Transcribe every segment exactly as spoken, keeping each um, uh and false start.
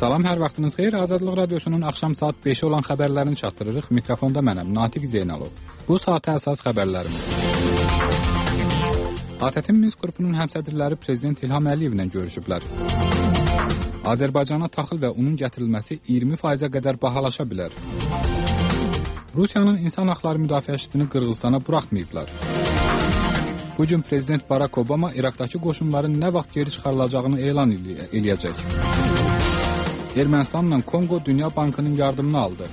Salam, hər vaxtınız xeyir. Azadlıq Radiosunun axşam saat beşə olan xəbərlərini çatdırırıq. Mikrofonda mənəm, Natiq Zeynalov. Bu saata əsas xəbərlərimiz. ATƏT-in Minsk qrupunun həmsədrləri Prezident İlham Əliyevlə görüşüblər. Azərbaycana taxıl və unun gətirilməsi iyirmi faizə qədər bahalaşa bilər. Rusiyanın insan haqları müdafiəçisini Qırğızstana buraxmayıblar. Bugün Prezident Barack Obama İraqdakı qoşunların nə vaxt geri çıxarılacağını elan eləyəcək. Ermənistanla Kongo Dünya Bankının yardımını aldı.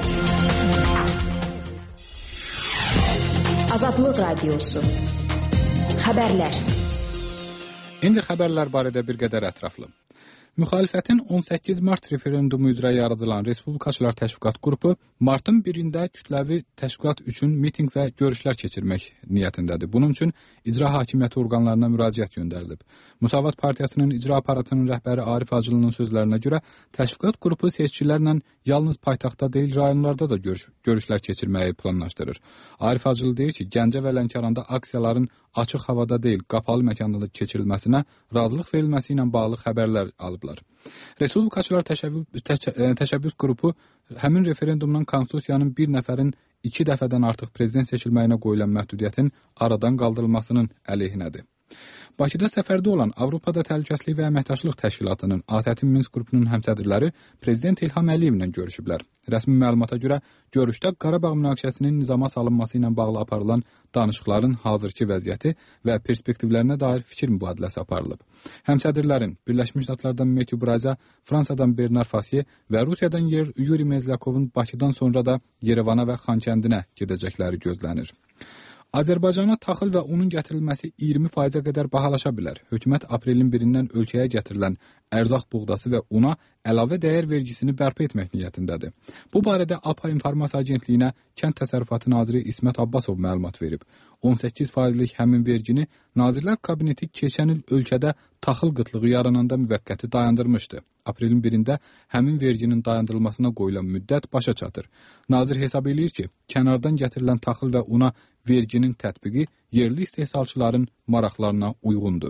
Azadlıq Radiosu. Xəbərlər. İndi xəbərlər barədə bir qədər ətraflı. Müxalifətin on səkkiz mart referendumu üzrə yaradılan Respublikaçılar Təşviqat qrupu martın birində kütləvi təşviqat üçün mitinq və görüşlər keçirmək niyyətindədir. Bunun üçün icra hakimiyyəti orqanlarına müraciət göndərilib. Müsavat Partiyasının icra aparatının rəhbəri Arif Hacılının sözlərinə görə təşviqat qrupu seçicilərlə yalnız paytaxtda deyil, rayonlarda da görüş, görüşlər keçirməyi planlaşdırır. Arif Hacılı deyir ki, Gəncə və Lənkəranda aksiyaların açıq havada deyil, qapalı məkanda keçirilməsinə razılıq verilməsi ilə bağlı xəbərlər alıblar. Respublikaçılar təşəbbüs, təşəbbüs qrupu həmin referendumdan Konstitusiyanın bir nəfərin iki dəfədən artıq prezident seçilməyinə qoyulan məhdudiyyətin aradan qaldırılmasının əleyhinədir. Bakıda səfərdə olan Avropada Təhlükəsizlik və Əməkdaşlıq Təşkilatının ATƏT-in Minsk qrupunun həmsədrləri Prezident İlham Əliyevlə görüşüblər. Rəsmi məlumata görə görüşdə Qarabağ münaqişəsinin nizama salınması ilə bağlı aparılan danışıqların hazırki vəziyyəti və perspektivlərinə dair fikir mübadiləsi aparılıb. Həmsədrlərin Birləşmiş Ştatlardan Matthew Braza, Fransadan Bernard Fassier və Rusiyadan Yuri Mezlyakovun Bakıdan sonra da Yerevana və Xankəndinə gedəcəkləri gözlənir. Azərbaycana taxıl və unun gətirilməsi iyirmi faizə qədər bahalaşa bilər. Hökumət aprelin birindən ölkəyə gətirilən ərzaq buğdası və una əlavə dəyər vergisini bərpa etmək niyyətindədir. Bu barədə A P A İnformasiya Agentliyinə Kənd Təsərrüfatı Naziri İsmət Abbasov məlumat verib. on səkkiz faizlik həmin vergini Nazirlər Kabineti keçən il ölkədə taxıl qıtlığı yarananda müvəqqəti dayandırmışdı. Aprelin birində həmin verginin dayandırılmasına qoyulan müddət başa çatır. Nazir hesab edir ki, kənardan gətirilən taxıl və una verginin tətbiqi yerli istehsalçıların maraqlarına uyğundur.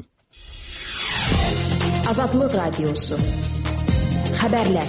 Azadlıq Radiosu. Xəbərlər.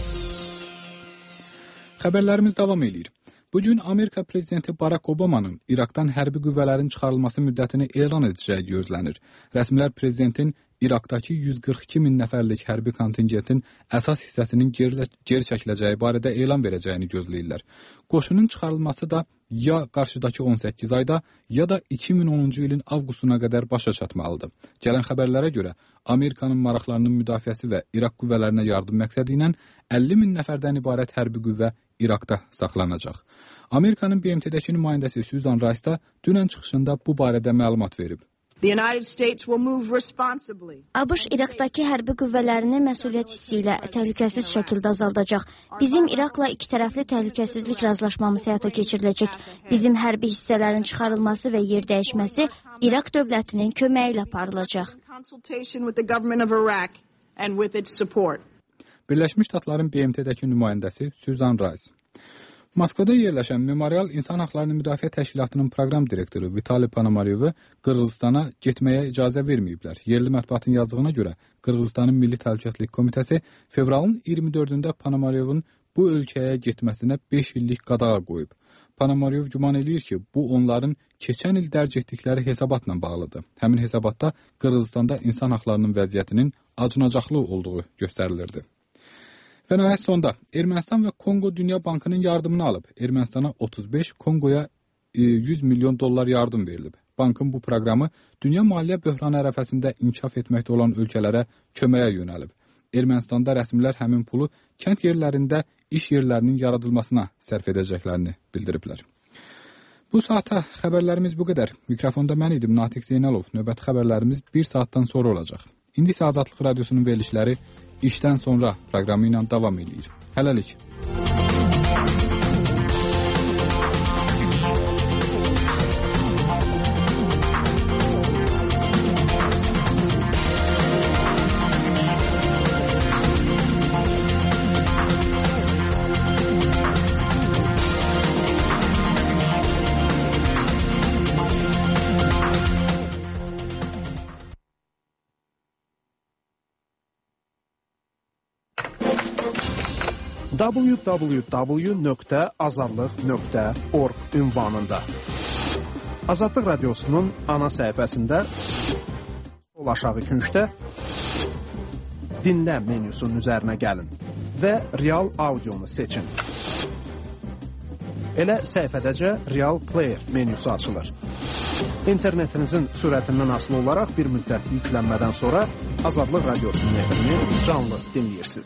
Xəbərlərimiz davam edir. Bugün Amerika Prezidenti Barack Obama'nın İraqdan hərbi qüvvələrin çıxarılması müddətini elan edəcəyi gözlənir. Rəsmilər Prezidentin İraqdakı yüz qırx iki min nəfərlik hərbi kontingentin əsas hissəsinin geri, geri çəkiləcəyi barədə elan verəcəyini gözləyirlər. Qoşunun çıxarılması da ya qarşıdakı on səkkiz ayda, ya da iki min onuncu ilin avqustuna qədər başa çatmalıdır. Gələn xəbərlərə görə Amerikanın maraqlarının müdafiəsi və İraq qüvvələrinə yardım məqsədi ilə əlli min nəfərdən ibarət hərbi qüvvə İraqda saxlanacaq. Amerikanın B M T-dəki nümayəndəsi Susan Rice da dünən çıxışında bu barədə məlumat verib. ABŞ İraqdakı hərbi qüvvələrini məsuliyyət hissi ilə təhlükəsiz şəkildə azaldacaq. Bizim İraqla iki tərəfli təhlükəsizlik razılaşmamız həyata keçiriləcək. Bizim hərbi hissələrin çıxarılması və yer dəyişməsi İraq dövlətinin köməyi ilə aparılacaq. Birləşmiş Ştatların B M T-dəki nümayəndəsi Susan Rice. Moskvada yerləşən Memorial İnsan Haqlarını Müdafiə Təşkilatının proqram direktoru Vitali Ponomaryovu Qırğızstana getməyə icazə verməyiblər. Yerli mətbuatın yazdığına görə Qırğızstanın Milli Təhlükəsizlik Komitəsi fevralın iyirmi dördündə Ponomaryovun bu ölkəyə getməsinə beş illik qadağa qoyub. Ponomaryov güman eləyir ki, bu onların keçən il dərc etdikləri hesabatla bağlıdır. Həmin hesabatda Qırğızstanda insan haqlarının vəziyyətinin acınacaqlı olduğu göstərilirdi. Və nəhayət sonda Ermənistan və Kongo Dünya Bankının yardımını alıb. Ermənistana otuz beş, Kongoya yüz milyon dollar yardım verilib. Bankın bu proqramı dünya maliyyə böhranı ərəfəsində inkişaf etməkdə olan ölkələrə köməyə yönəlib. Ermənistanda rəsmilər həmin pulu kənd yerlərində iş yerlərinin yaradılmasına sərf edəcəklərini bildiriblər. Bu saata xəbərlərimiz bu qədər. Mikrofonda mən idim, Natiq Zeynalov. Növbəti xəbərlərimiz bir saatdan sonra olacaq. İndi isə Azadlıq Radiosunun verilişləri İşdən sonra proqramı ilə davam edir. Hələlik. w w w nöqtə azadlıq nöqtə org ünvanında. Azadlıq Radiosu'nun ana səhifəsində sol aşağı küncdə dinlə menyusunun üzərinə gəlin və real audionu seçin. Elə səhifədəcə Real Player menyusu açılır. İnternetinizin sürətindən asılı olaraq bir müddət yüklənmədən sonra Azadlıq Radiosu'nun efrini canlı dinləyirsiniz.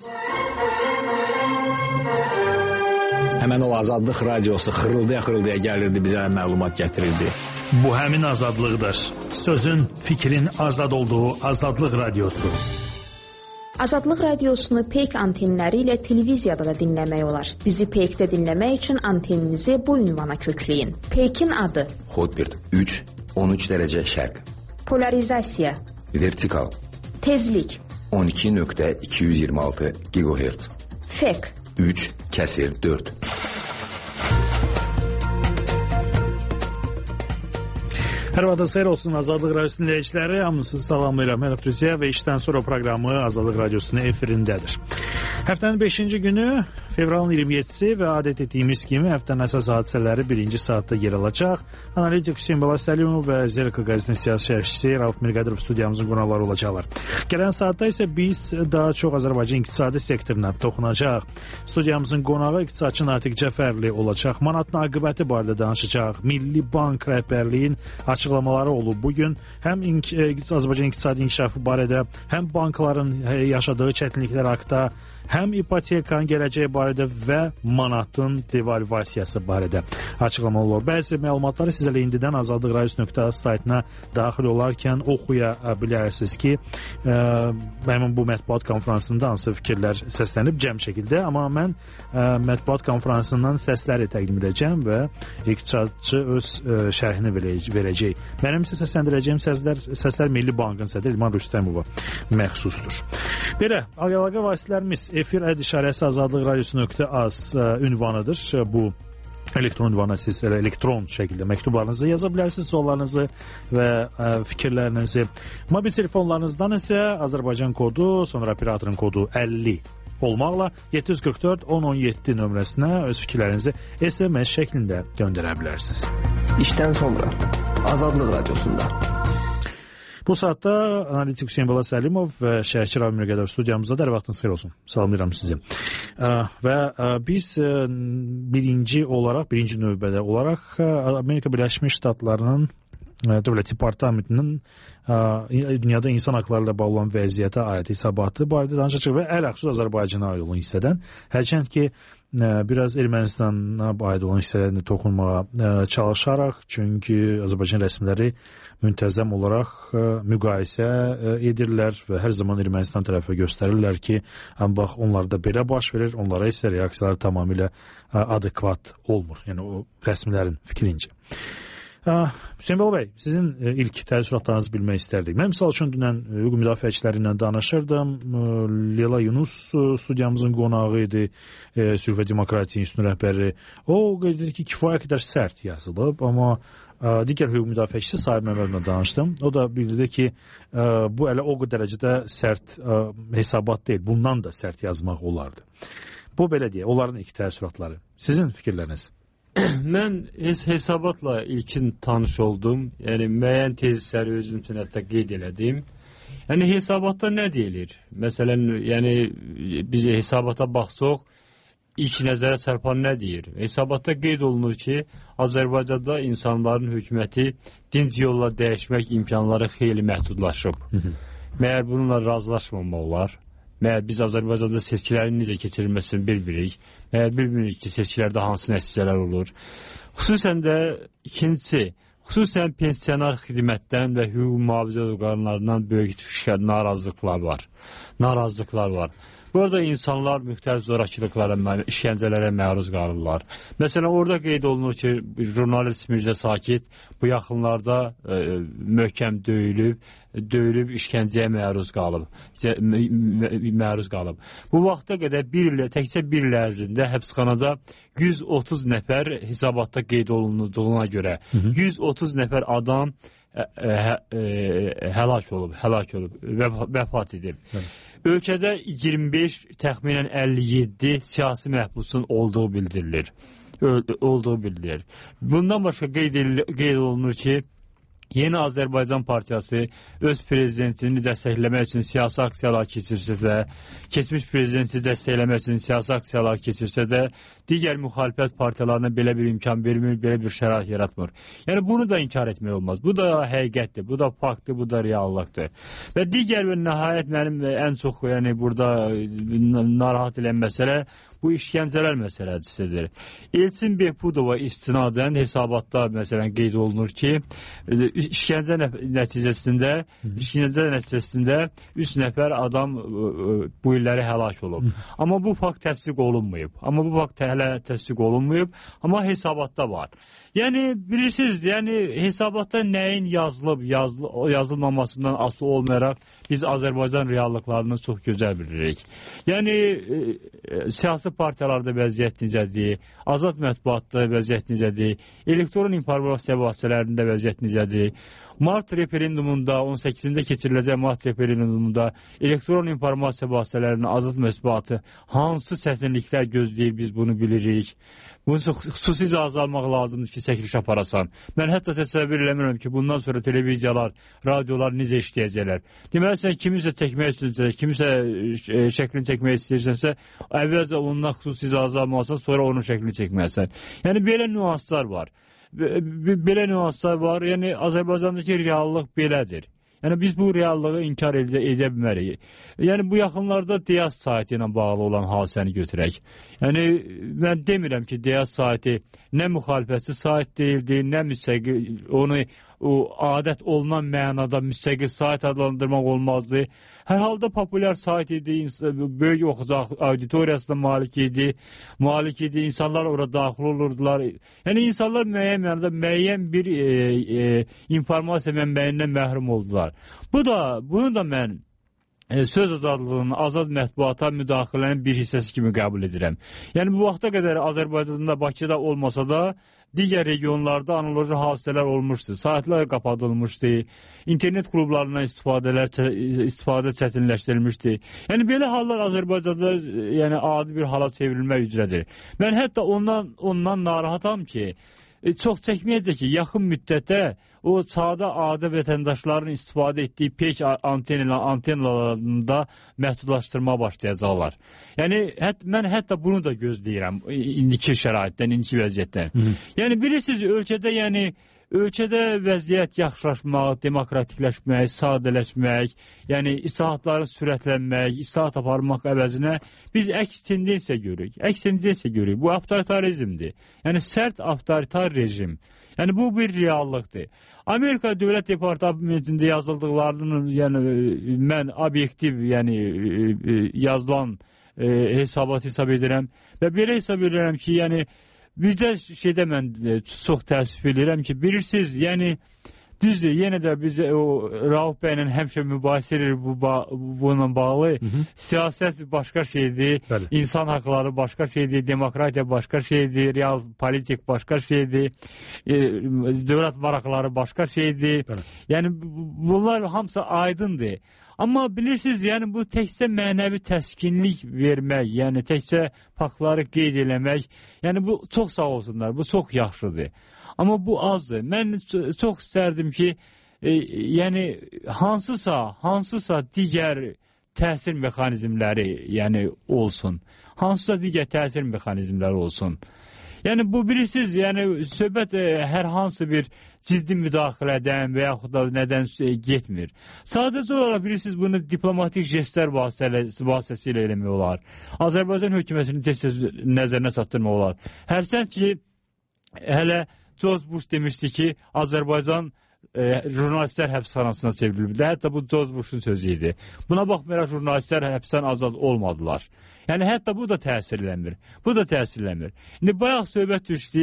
Həmən o Azadlıq Radiosu xırıldaya-xırıldaya gəlirdi, bizə məlumat gətirirdi. Bu həmin azadlıqdır. Sözün, fikrin azad olduğu Azadlıq Radiosu. Azadlıq Radiosunu Peyk antenləri ilə televiziyada da dinləmək olar. Bizi Peykdə dinləmək üçün anteninizi bu ünvana kökləyin. Peykin adı Hotbird üç on üç dərəcə şərq. Polarizasiya. Vertikal. Tezlik. on iki nöqtə iki yüz iyirmi altı gigahertz. Fek. üç kəsir dörd. Hər vaxtınız xeyir olsun Azadlıq Radiosu dinləyiciləri. Hamınızı salamlayıram. Mən Abdüziyə və işdən sonra proqramı Azadlıq Radiosu'nun efirindədir. Həftənin beşinci günü fevralın iyirmi yeddisi və adət etdiyimiz kimi həftənin əsas hadisələri birinci saatda yer alacaq. Analitik Hüseyin Balasəlimov və Zerka qəzetinin siyasi şərhçisi Rauf Mirqədirov studiyamızın qonaqları olacaqlar. Gələn saatda isə biz daha çox Azərbaycan iqtisadi sektoruna toxunacaq. Studiyamızın qonağı iqtisadçı Natiq Cəfərli olacaq. Manatın aqibəti barədə danışacaq. Milli Bank rəhbərliyin açıqlamaları olub bugün. Həm Azərbaycan iqtisadi inkişafı barədə, həm bankların yaşadığı çətinliklər haqqında, həm ipotekanın gələcəyi barədə və manatın devalvasiyası barədə açıqlamalar olur. Bəzi məlumatları sizə indidən azadlıq radiosu nöqtə az saytına daxil olarkən oxuya bilərsiniz ki, ə, mənim bu mətbuat konferansında hansı fikirlər səslənib cəm şəkildə, amma mən ə, mətbuat konferansından səsləri təqdim edəcəm və iqtisadçı öz ə, şərhini verəcək. Mənim isə səsləndirəcəyim səslər, səslər Milli Bankın sədri İlman Rüstəmova məxsusdur. Belə, əlaqə vasitələrimiz efir əd işarəsi azadlıq radiosu nöqtə az ünvanıdır. Bu elektron ünvana siz elektron şəkildə məktublarınızı yaza bilərsiniz, suallarınızı və ə, fikirlərinizi. Mobil telefonlarınızdan isə Azərbaycan kodu, sonra operatorun kodu əlli olmaqla yeddi yüz qırx dörd on on yeddi nömrəsinə öz fikirlərinizi S M S şəklində göndərə bilərsiniz. İşdən sonra Azadlıq Radiosunda. Bu saatda analitik Hüseyin Balasəlimov və şərhçi Rauf Mirqədirov studiyamızda. Hər vaxtınız xeyir olsun. Salamlayıram sizi. Və biz birinci olaraq, birinci növbədə olaraq Amerika Birləşmiş Ştatlarının Dövlət Departamentinin dünyada insan haqları ilə bağlı olan vəziyyətə aid hesabatı barədə danışacaq və ələxüsus Azərbaycana aid olan hissədən. Hərçənd ki, biraz Ermənistana aid olan hissələrini toxunmağa çalışaraq, çünki Azərbaycan rəsmiləri müntəzəm olaraq müqayisə edirlər və hər zaman Ermənistan tərəfə göstərirlər ki, bax, onlarda belə baş verir, onlara isə reaksiyalar tamamilə adekvat olmur. Yəni, o rəsmilərin fikrincə. Hüseyin Bəl bəy, sizin ilk təəssüratlarınızı bilmək istərdik. Mən misal üçün dünən hüquq müdafiəçiləri ilə danışırdım. Leyla Yunus studiyamızın qonağı idi, Sülh və Demokratiya İnstitutunun rəhbəri. O qeyd edir ki, kifayət qədər sərt yazılıb, amma digər hüquq müdafiəçisi Sahib Məmmədovla danışdım. O da bildirdi ki, bu elə o dərəcədə sərt hesabat deyil, bundan da sərt yazmaq olardı. Bu belə deyək, onların ilk təəssüratları. Sizin fikirləriniz? Mən hesabatla ilkin tanış oldum. Yəni, müəyyən tezisləri özüm üçün hətta qeyd elədim. Yəni, hesabatda nə deyilir? Məsələn, yəni, biz hesabata baxsaq, ilk nəzərə çarpan nə deyir? Hesabatda qeyd olunur ki, Azərbaycanda insanların hökuməti dinc yolla dəyişmək imkanları xeyli məhdudlaşıb. Məyər bununla razılaşmamaq olar? Məyər biz Azərbaycanda seçkilərin necə keçirilməsini bilmirik? Məyər bilmirik ki, seçkilərdə hansı nəticələr olur? Xüsusən də ikincisi, xüsusən pensioner xidmətdən və hüquq mühafizə orqanlarından böyük narazılıqlar var. Narazılıqlar var. Burada insanlar müxtəlif zorakılıqlara, işgəncələrə məruz qalırlar. Məsələn, orada qeyd olunur ki, jurnalist Mirzə Sakit bu yaxınlarda e, möhkəm döyülüb, döyülüb işgəncəyə məruz qalıb. Məruz qalıb. Bu vaxta qədər bir il, təkcə bir il ərzində həbsxanada yüz otuz nəfər hesabatda qeyd olunduğuna görə, hı -hı. yüz otuz nəfər adam ə, ə, ə, həlak olub, həlak olub, vəfat edib. Hı. Ölkədə iyirmi beş, təxminən əlli yeddi siyasi məhbusun olduğu bildirilir. olduğu bildirilir. Bundan başqa qeyd, qeyd olunur ki, Yeni Azərbaycan Partiyası öz prezidentini dəstəkləmək üçün siyasi aksiyalar keçirsə də, keçmiş prezidenti dəstəkləmək üçün siyasi aksiyalar keçirsə də, digər müxalifət partiyalarına belə bir imkan vermir, belə bir şərait yaratmır. Yəni bunu da inkar etmək olmaz. Bu da həqiqətdir, bu da faktdır, bu da reallıqdır. Və digər və nəhayət mənim ən çox yəni burada narahat edən məsələ bu işgəncələr məsələsidir. Elçin Behbudova istinadən hesabatda məsələn qeyd olunur ki, işgəncə nəticəsində, işgəncə nəticəsində üç nəfər adam bu illəri həlak olub. Amma bu fakt təsdiq olunmayıb. Amma bu fakt hələ təsdiq olunmayıb, amma hesabatda var. Yəni bilirsiniz, yəni hesabatda nəyin yazılıb, yazıl yazılmamasından asılı olmayaraq biz Azərbaycan reallıqlarını çox gözəl bilirik. Yəni e, siyasi partiyalarda vəziyyət necədir, azad mətbuatda vəziyyət necədir, elektron informasiya vasitələrində vəziyyət necədir, Mart referendumunda, on səkkizində keçiriləcək Mart referendumunda elektron informasiya vasitələrinin azad mətbuatı hansı çətinliklər gözləyir, biz bunu bilirik. Bunu xüsusi icazə almaq lazımdır ki, çəkiliş aparasan. Mən hətta təsəvvür eləmirəm ki, bundan sonra televiziyalar, radiolar necə işləyəcəklər. Deməli, sən kimisə çəkmək istəyirsən, kimisə şəklini çəkmək istəyirsənsə, əvvəlcə ondan xüsusi icazə almalısan, sonra onun şəklini çəkməlisən. Yəni, belə nüanslar var. Belə nüanslar var. Yəni, Azərbaycandakı reallıq belədir. Yəni, biz bu reallığı inkar edə, edə bilmərik. Yəni, bu yaxınlarda Diyaz saytı ilə bağlı olan hadisəni götürək. Yəni, mən demirəm ki, Diyaz saytı nə müxalifətçi sayt deyildi, nə müstəqil, onu o adət olunan mənada müstəqil sayt adlandırmaq olmazdı. Hər halda populyar sayt idi, böyük oxucaq auditoriyasına malik idi, malik idi, insanlar orada daxil olurdular. Yəni, insanlar müəyyən mənada müəyyən bir e, e, informasiya mənbəyindən məhrum oldular. Bu da, bunu da mən e, söz azadlığının, azad mətbuata müdaxilənin bir hissəsi kimi qəbul edirəm. Yəni, bu vaxta qədər Azərbaycanda, Bakıda olmasa da, digər regionlarda analoji hadisələr olmuşdu. Saytlar qapadılmışdı, internet klublarından istifadələr, istifadə çətinləşdirilmişdi. Yəni, belə hallar Azərbaycanda yəni, adi bir hala çevrilmək üzrədir. Mən hətta ondan, ondan narahatam ki, çox çəkməyəcək ki, yaxın müddətdə o sadə adi vətəndaşların istifadə etdiyi pek antennalarında məhdudlaşdırma başlayacaqlar. Yəni, hət, mən hətta bunu da gözləyirəm indiki şəraitdən, indiki vəziyyətdən. Hı. Yəni, bilirsiniz, ölkədə, yəni, ölkədə vəziyyət yaxşılaşmaq, demokratikləşmək, sadələşmək, yəni islahatları sürətlənmək, islahat aparmaq əvəzinə biz əks tendensiya görürük. Əks tendensiya görürük. Bu avtoritarizmdir. Yəni, sərt avtoritar rejim. Yəni, bu bir reallıqdır. Amerika Dövlət Departamentində yazıldıqlarının, yəni, mən obyektiv, yəni, yazılan e, hesabat hesab edirəm və belə hesab edirəm ki, yəni, bizdə şeydə mən çox təəssüf edirəm ki, bilirsiniz, yəni, düzdür, yenə də biz o Rauf bəylə həmişə mübahisə edir bu, bununla bağlı. Hı -hı. Siyasət başqa şeydir, bəli, insan haqları başqa şeydir, demokratiya başqa şeydir, real politik başqa şeydir, e, dövlət maraqları başqa şeydir. Bəli. Yəni, bunlar hamısı aydındır. Amma bilirsiniz, yəni bu təkcə mənəvi təskinlik vermək, yəni təkcə faktları qeyd eləmək, yəni bu çox sağ olsunlar, bu çox yaxşıdır. Amma bu azdır. Mən çox istərdim ki, e, yəni hansısa, hansısa digər təsir mexanizmləri yəni olsun. Hansısa digər təsir mexanizmləri olsun. Yəni bu bilirsiniz, yəni söhbət e, hər hansı bir ciddi müdaxilədən və yaxud da nədən e, getmir. Sadəcə olaraq bilirsiniz, bunu diplomatik jestlər vasitəsilə eləmək olar. Azərbaycan hökumətini tez-tez nəzərinə çatdırmaq olar. Hərçənd ki, hələ George Bush demişdi ki, Azərbaycan e, jurnalistlər həbsxanasına çevrilib. Hətta bu George Bush'un sözü idi. Buna baxmayaraq jurnalistlər həbsdən azad olmadılar. Yəni hətta bu da təsirlənmir. Bu da təsirlənmir. İndi bayaq söhbət düşdü,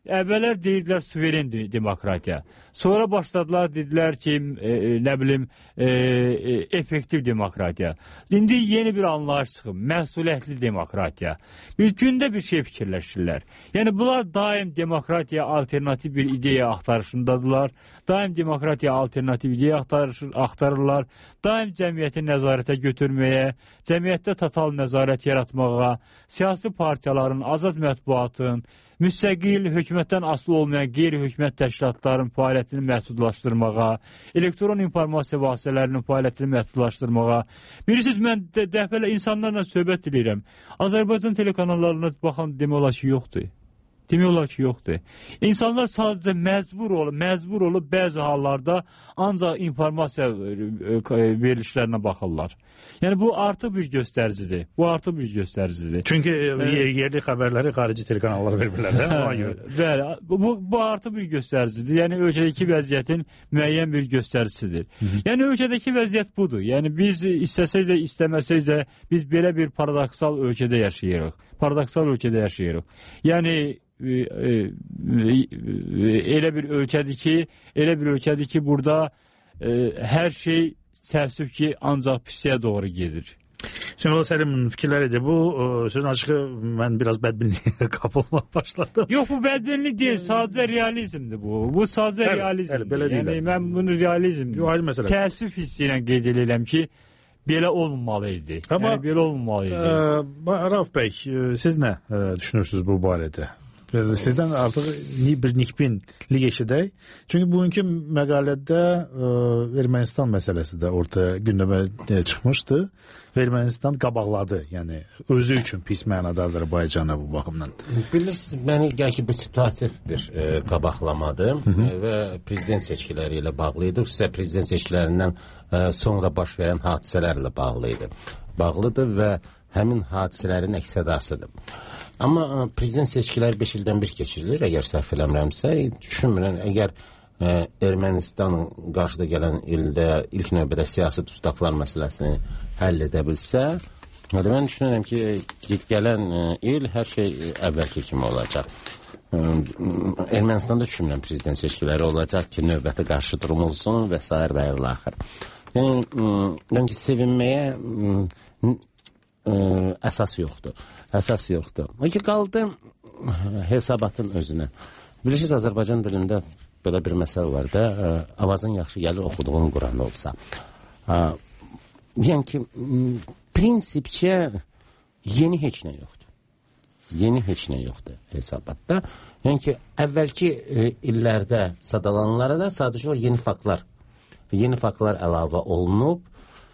əvvəllər deyirdilər suveren demokratiya. Sonra başladılar, dedilər ki, e, nə bilim, e, e, effektiv demokratiya. İndi yeni bir anlayış çıxıb, məsuliyyətli demokratiya. Bir gündə bir şey fikirləşirlər. Yəni, bunlar daim demokratiya alternativ bir ideya axtarışındadılar. Daim demokratiya alternativ ideya axtarışır, axtarırlar. Daim cəmiyyəti nəzarətə götürməyə, cəmiyyətdə total nəzarət yaratmağa, siyasi partiyaların, azad mətbuatın, müstəqil, hökumətdən asılı olmayan qeyri-hökumət təşkilatların fəaliyyətini məhdudlaşdırmağa, elektron informasiya vasitələrinin fəaliyyətini məhdudlaşdırmağa. Bilirsiniz, mən də, dəfələ insanlarla söhbət edirəm. Azərbaycan telekanallarına baxan demək olar ki, yoxdur. Demək olar ki, yoxdur. İnsanlar sadəcə məcbur olub, məcbur olub bəzi hallarda ancaq informasiya verilişlərinə baxırlar. Yəni, bu artıq bir göstəricidir. Bu artıq bir göstəricidir. Çünki yerli xəbərləri xarici telekanallar vermirlər, hə? Bəli, bu, bu artıq bir göstəricidir. Yəni, ölkədəki vəziyyətin müəyyən bir göstəricisidir. Yəni, ölkədəki vəziyyət budur. Yəni, biz istəsək də, istəməsək də biz belə bir paradoksal ölkədə yaşayırıq. Paradoksal ölkədə yaşayırıq. Yəni, elə bir ölkədir ki, elə bir ölkədir ki, burada hər şey təəssüf ki, ancaq pisliyə doğru gedir. Hüseyin Səlimin fikirləridir. Bu sözün açığı mən biraz bədbinliyə qapılmaq başladım. Yox, bu bədbinlik deyil, sadəcə realizmdir bu. Bu sadəcə Həli, realizmdir. Həli, belə yəni, mən bunu realizm, təəssüf hissi ilə qeyd edirəm ki, belə olmamalı idi. Amma, yəni, belə olmamalı idi. Ə, Rauf bəy, siz nə ə, düşünürsünüz bu barədə? Sizdən artıq bir nikbinlik eşidək. Çünki bugünkü məqalədə ə, Ermənistan məsələsi də ortaya gündəmə çıxmışdı. Ermənistan qabaqladı, yəni özü üçün pis mənada Azərbaycanı bu baxımdan. Bilirsiniz, məni gəl ki, bu situativ bir e, qabaqlamadır Hı -hı. və prezident seçkiləri ilə bağlı idi. Xüsusən prezident seçkilərindən e, sonra baş verən hadisələrlə bağlı idi. Bağlıdır və həmin hadisələrin əks-sədasıdır. Amma prezident seçkiləri beş ildən bir keçirilir, əgər səhv eləmirəmsə, düşünmürəm, əgər e, Ermənistanın qarşıda gələn ildə ilk növbədə siyasi dustaqlar məsələsini həll edə bilsə, mən düşünürəm ki, gələn e, il hər şey əvvəlki kimi olacaq. E, Ermənistanda düşünmürəm prezident seçkiləri olacaq ki, növbəti qarşı durum olsun və s. və ilaxır. Yəni, yəni sevinməyə e, e, əsas yoxdur. Əsas yoxdur. O ki, qaldı hesabatın özünə. Bilirsiniz, Azərbaycan dilində belə bir məsəl var da, avazın yaxşı gəlir, oxuduğun Quran olsa. Yəni ki, prinsipcə yeni heç nə yoxdur. Yeni heç nə yoxdur hesabatda. Yəni ki, əvvəlki illərdə sadalananlara da sadəcə yeni faktlar, yeni faktlar əlavə olunub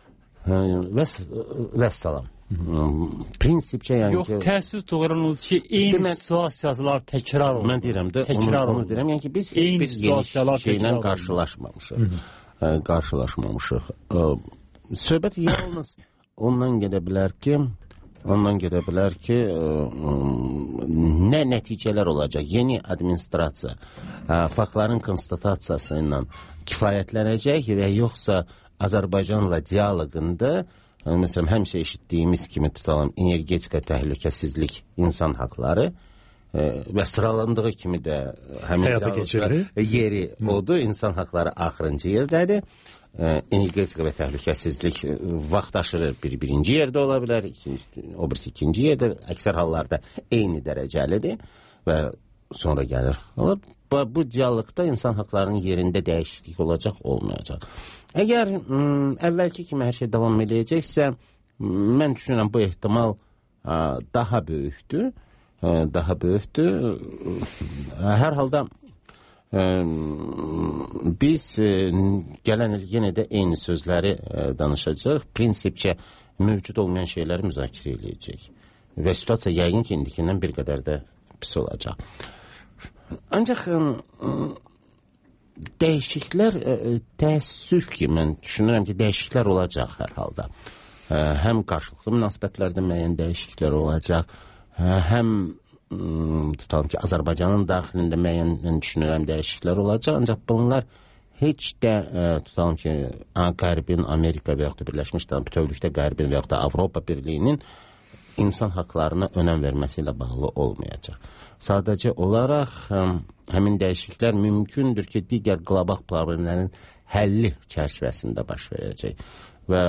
və salam. Prinsipcə yəni Yox, ki, təəssüf doğuranız ki, eyni demə, situasiyalar təkrar olunur. Mən deyirəm də, onu, onu deyirəm, yəni ki, biz heç bir yeni şeylə qarşılaşmamışıq. Ə, qarşılaşmamışıq. Ə, söhbət yalnız ondan gedə bilər ki, ondan gedə bilər ki, ə, nə nəticələr olacaq? Yeni administrasiya ə, faktların konstatasiyası ilə kifayətlənəcək və yoxsa Azərbaycanla dialoqunda məsələn, həmişə eşitdiyimiz kimi tutalım, energetika təhlükəsizlik, insan haqları e, və sıralandığı kimi də həmin yeri odur, insan haqları axırıncı yerdədir. E, energetika və təhlükəsizlik vaxt aşırır, bir birinci yerdə ola bilər, ikinci, o birisi ikinci yerdə, əksər hallarda eyni dərəcəlidir və sonra gəlir. Bu, bu dialoqda insan haqlarının yerində dəyişiklik olacaq, olmayacaq. Əgər m, əvvəlki kimi hər şey davam edəcəksə, mən düşünürəm bu ehtimal a, daha böyükdür. A, daha böyükdür. Hər halda a, biz a, gələn il yenə də eyni sözləri a, danışacaq. Prinsipcə mövcud olmayan şeyləri müzakirə edəcək. Və situasiya yəqin ki, indikindən bir qədər də pis olacaq. Ancaq ə, dəyişikliklər, ə, təəssüf ki, mən düşünürəm ki, dəyişikliklər olacaq hər halda. Ə, həm qarşılıqlı münasibətlərdə müəyyən dəyişikliklər olacaq, ə, həm ə, tutalım ki, Azərbaycanın daxilində müəyyən mən düşünürəm dəyişikliklər olacaq, ancaq bunlar heç də ə, tutalım ki, Qərbin, Amerika və yaxud da Birləşmiş Bütövlükdə Qərbin və yaxud da Avropa Birliyinin insan haqlarına önəm verməsi ilə bağlı olmayacaq. Sadəcə olaraq ə, həmin dəyişikliklər mümkündür ki, digər qlobal problemlərin həlli çərçivəsində baş verəcək. Və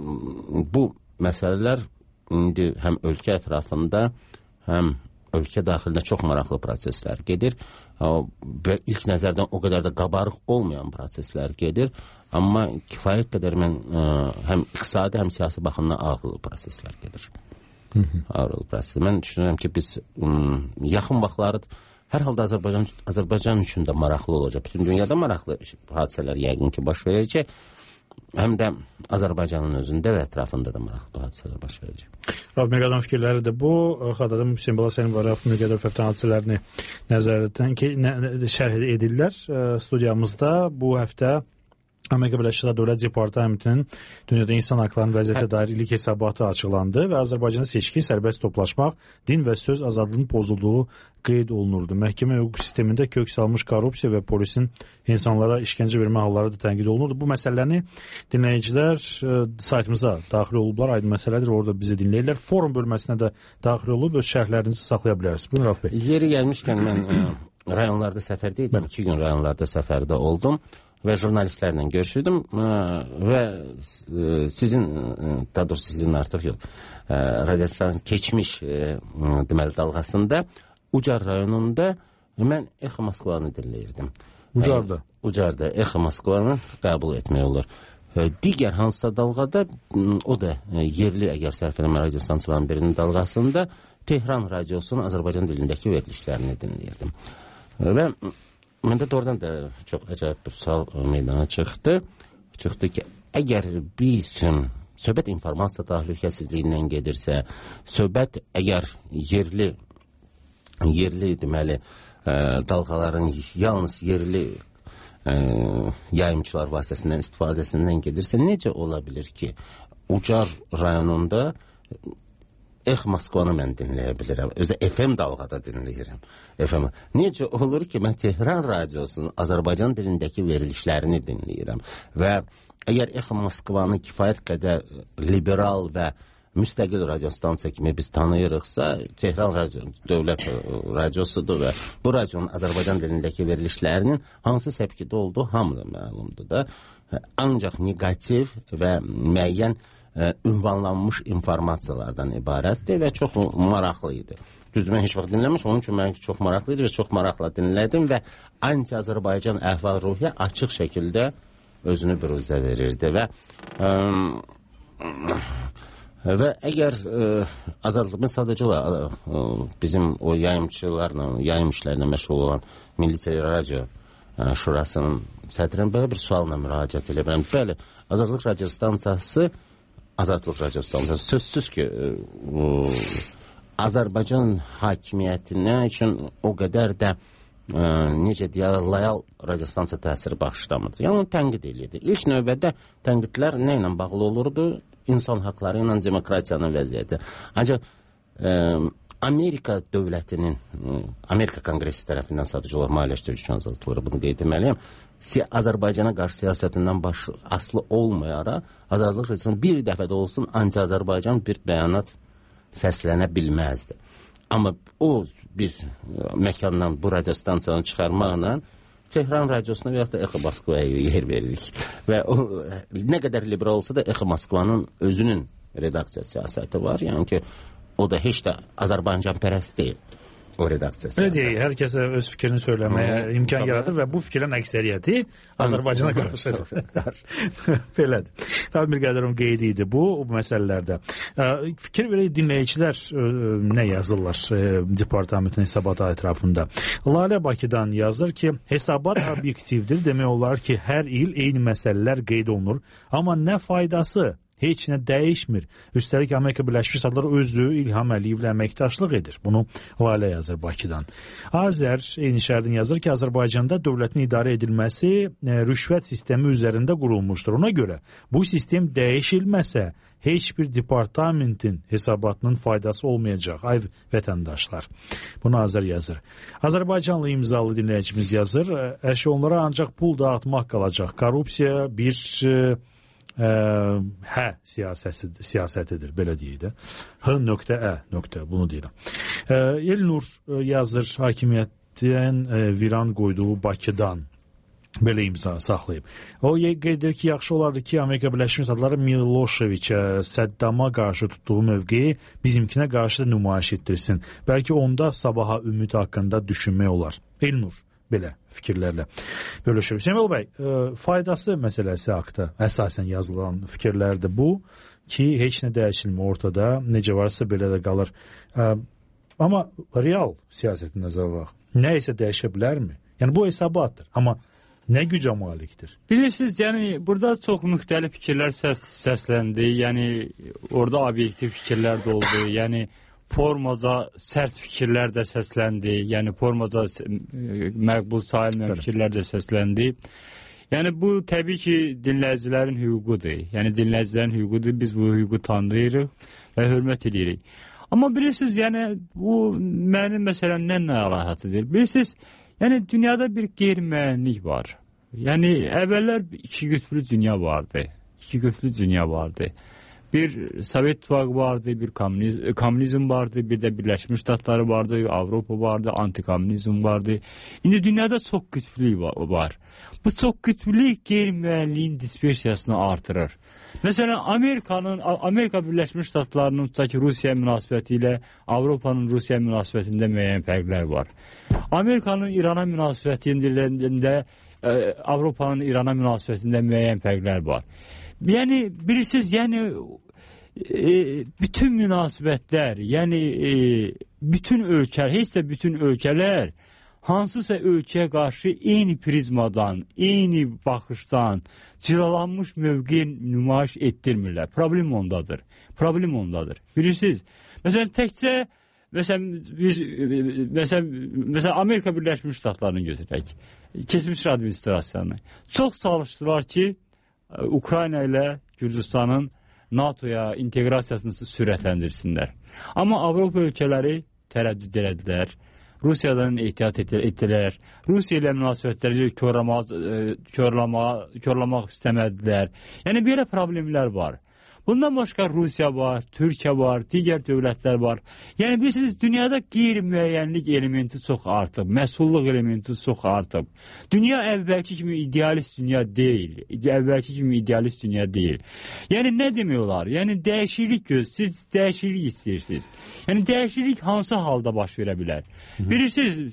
bu məsələlər indi həm ölkə ətrafında, həm ölkə daxilində çox maraqlı proseslər gedir. Və ilk nəzərdən o qədər də qabarıq olmayan proseslər gedir. Amma kifayət qədər mən ə, həm iqtisadi, həm siyasi baxımdan ağırlı proseslər gedir. Hı -hı. Ağırlı proseslər. Mən düşünürəm ki, biz ə, yaxın vaxtları hər halda Azərbaycan, Azərbaycan üçün də maraqlı olacaq. Bütün dünyada maraqlı hadisələr yəqin ki, baş verəcək. Həm də Azərbaycanın özündə və ətrafında da maraqlı hadisələr baş verəcək. Rauf Mirqadın fikirləri də bu. Xatırladım, Hüseyin Bala Səlim və Rauf Mirqadın fəvtən hadisələrini nəzərdən ki, nə, şərh edirlər. Studiyamızda bu həftə Amerika Birləşmiş Ştatları Dövlət Departamentinin dünyada insan haqlarının vəziyyətə dair illik hesabatı açıqlandı və Azərbaycanda seçki, sərbəst toplaşmaq, din və söz azadlığının pozulduğu qeyd olunurdu. Məhkəmə hüquq sistemində kök salmış korrupsiya və polisin insanlara işgəncə vermə halları da tənqid olunurdu. Bu məsələni dinləyicilər ə, saytımıza daxil olublar. Aydın məsələdir, orada bizi dinləyirlər. Forum bölməsinə də daxil olub öz şərhlərinizi saxlaya bilərsiniz. Buyurun Rauf bəy. Yeri gəlmişkən mən ə, rayonlarda səfərdə idim. İki gün rayonlarda səfərdə oldum və jurnalistlərlə görüşürdüm və sizin, daha doğrusu sizin artıq yox, radiasiyanın keçmiş deməli dalğasında Ucar rayonunda mən Exo Moskvanı dinləyirdim. Ucarda? Ucarda Exo Moskvanı qəbul etmək olur. Digər hansısa dalğada, o da yerli əgər sərf eləmə radiasiyançıların birinin dalğasında Tehran radiosunun Azərbaycan dilindəki verilişlərini dinləyirdim. Və məndə də oradan da çox əcayib bir sual meydana çıxdı. Çıxdı ki, əgər biz söhbət informasiya təhlükəsizliyindən gedirsə, söhbət əgər yerli yerli deməli dalğaların yalnız yerli yayımçılar vasitəsindən istifadəsindən gedirsə, necə ola bilir ki, Ucar rayonunda Exo Moskvanı mən dinləyə bilirəm. Özdə F M dalğada dinləyirəm. F M. Necə olur ki, mən Tehran radiosunun Azərbaycan dilindəki verilişlərini dinləyirəm. Və əgər Exo Moskvanı kifayət qədər liberal və müstəqil radiostansiya kimi biz tanıyırıqsa, Tehran radio, dövlət radiosudur və bu radionun Azərbaycan dilindəki verilişlərinin hansı səbkidə olduğu hamıda məlumdur da. Ancaq negativ və müəyyən ünvanlanmış informasiyalardan ibarətdir və çox maraqlı idi. Düz mən heç vaxt dinləmiş, onun üçün mənimki çox maraqlı idi və çox maraqla dinlədim və anti-Azərbaycan əhval-ruhiyyə açıq şəkildə özünü büruzə verirdi və ə, və əgər ə, azadlığımız sadəcə olaraq bizim o yayımçılarla, yayım işlərlə məşğul olan Milli Radio ə, Şurasının sədrinin belə bir sualla müraciət edə biləm. Bəli, Azadlıq Radio Stansiyası Azadlıq radiostansiyası sözsüz ki, ə, Azərbaycan hakimiyyətinə üçün o qədər də ə, necə deyək, loyal radiostansiya təsiri bağışlamırdı. Yəni, onu tənqid edirdi. İlk növbədə tənqidlər nə ilə bağlı olurdu? İnsan haqları ilə demokratiyanın vəziyyəti. Ancaq ə, Amerika dövlətinin, ə, Amerika Kongresi tərəfindən sadəcə olaraq maliyyələşdirici azadlıqları bunu qeyd etməliyəm. Azərbaycana qarşı siyasətindən baş aslı olmayaraq, Azadlıq rejiminin bir dəfə də olsun anti-Azərbaycan bir bəyanat səslənə bilməzdi. Amma o biz məkandan bu radiostansiyanı çıxarmaqla Tehran radiosuna və yaxud da Exo Moskvaya yer veririk. Və o, nə qədər liberal olsa da Exo Moskvanın özünün redaksiya siyasəti var. Yəni ki, o da heç də Azərbaycan pərəst deyil. O redaksiya siyasəti. Öyle deyil, hər kəsə öz fikrini söyləməyə hmm, imkan tabii. Yaradır və bu fikrin əksəriyyəti Azərbaycana qarşıdır. Belədir. Rauf Mirqadının qeydi idi bu, bu məsələlərdə. Fikir verək dinləyicilər nə yazırlar departamentin hesabatı ətrafında. Lalə Bakıdan yazır ki, hesabat obyektivdir, demək olar ki, hər il eyni məsələlər qeyd olunur, amma nə faydası? Heç nə dəyişmir. Üstəlik Amerika Birləşmiş Ştatları özü İlham Əliyevlə əməkdaşlıq edir. Bunu Lalə yazır Bakıdan. Azər eyni şərdən yazır ki, Azərbaycanda dövlətin idarə edilməsi e, rüşvət sistemi üzərində qurulmuşdur. Ona görə bu sistem dəyişilməsə heç bir departamentin hesabatının faydası olmayacaq. Ay vətəndaşlar. Bunu Azər yazır. Azərbaycanlı imzalı dinləyicimiz yazır. Əşi onlara ancaq pul dağıtmaq qalacaq. Korrupsiya bir e, ə, hə siyasətidir, siyasətidir, belə deyək də. H.ə nöqtə, bunu deyirəm. Ə, Elnur yazır, hakimiyyətin ə, viran qoyduğu Bakıdan belə imza saxlayıb. O qeyd edir ki, yaxşı olardı ki, Amerika Birləşmiş Ştatları Miloševiçə, Səddama qarşı tutduğu mövqeyi bizimkinə qarşı da nümayiş etdirsin. Bəlkə onda sabaha ümid haqqında düşünmək olar. Elnur belə fikirlərlə bölüşür. Səməl bəy, ə, faydası məsələsi haqda əsasən yazılan fikirlərdir bu ki, heç nə dəyişilmir ortada, necə varsa belə də qalır. Ə, amma real siyasətin nəzərə alaq, nə isə dəyişə bilərmi? Yəni bu hesabatdır, amma nə gücə malikdir? Bilirsiniz, yəni burada çox müxtəlif fikirlər səs, səsləndi. Yəni orada obyektiv fikirlər də oldu. Yəni formaca sərt fikirlər də səsləndi. Yəni formaca məqbul sayılmayan fikirlər də səsləndi. Yəni bu təbii ki, dinləyicilərin hüququdur. Yəni dinləyicilərin hüququdur. Biz bu hüququ tanıyırıq və hörmət edirik. Amma bilirsiniz, yəni bu mənim məsələmdən narahat edir. Bilirsiniz, yəni dünyada bir qeyri-müəyyənlik var. Yəni əvvəllər iki qütblü dünya vardı. İki qütblü dünya vardı. Bir Sovet İttifaqı vardı, bir komünizm, komünizm vardı, bir de Birleşmiş Ştatları vardı, Avropa vardı, antikomünizm vardı. İndi dünyada çok güçlülük var. Bu çok güçlülük qeyri-müəyyənliyin dispersiyasını artırır. Mesela Amerika'nın, Amerika Birleşmiş Ştatlarının tutaq Rusiya münasibəti ilə Avropanın Rusiya münasibətində müəyyən fərqlər var. Amerika'nın İran'a münasibətində Avropanın İran'a münasibətində müəyyən fərqlər var. Yani bilirsiniz, yani e, bütün münasibətlər, yani e, bütün ölkələr, heç də bütün ölkələr hansısa ölkəyə qarşı eyni prizmadan, eyni baxışdan cilalanmış mövqe nümayiş etdirmirlər. Problem ondadır. Problem ondadır. Bilirsiniz, məsələn təkcə Mesela biz mesela mesela Amerika Birləşmiş Ştatlarını götürək. Keçmiş administrasiyanı. Çox çalışdılar ki, Ukrayna ilə Gürcüstanın NATO'ya inteqrasiyasını sürətləndirsinlər. Amma Avropa ölkələri tərəddüd elədilər. Rusiyadan ehtiyat etdilər. Rusiya ilə münasibətləri körləmək, körləmək istəmədilər. Yəni belə problemlər var. Bundan başqa Rusiya var, Türkiyə var, digər dövlətlər var. Yəni bilirsiniz, dünyada qeyri-müəyyənlik elementi çox artıb, məsulluq elementi çox artıb. Dünya əvvəlki kimi idealist dünya deyil. Əvvəlki kimi idealist dünya deyil. Yəni nə demək olar? Yəni dəyişiklik göz, siz dəyişiklik istəyirsiniz. Yəni dəyişiklik hansı halda baş verə bilər? Hı -hı. Bilirsiniz,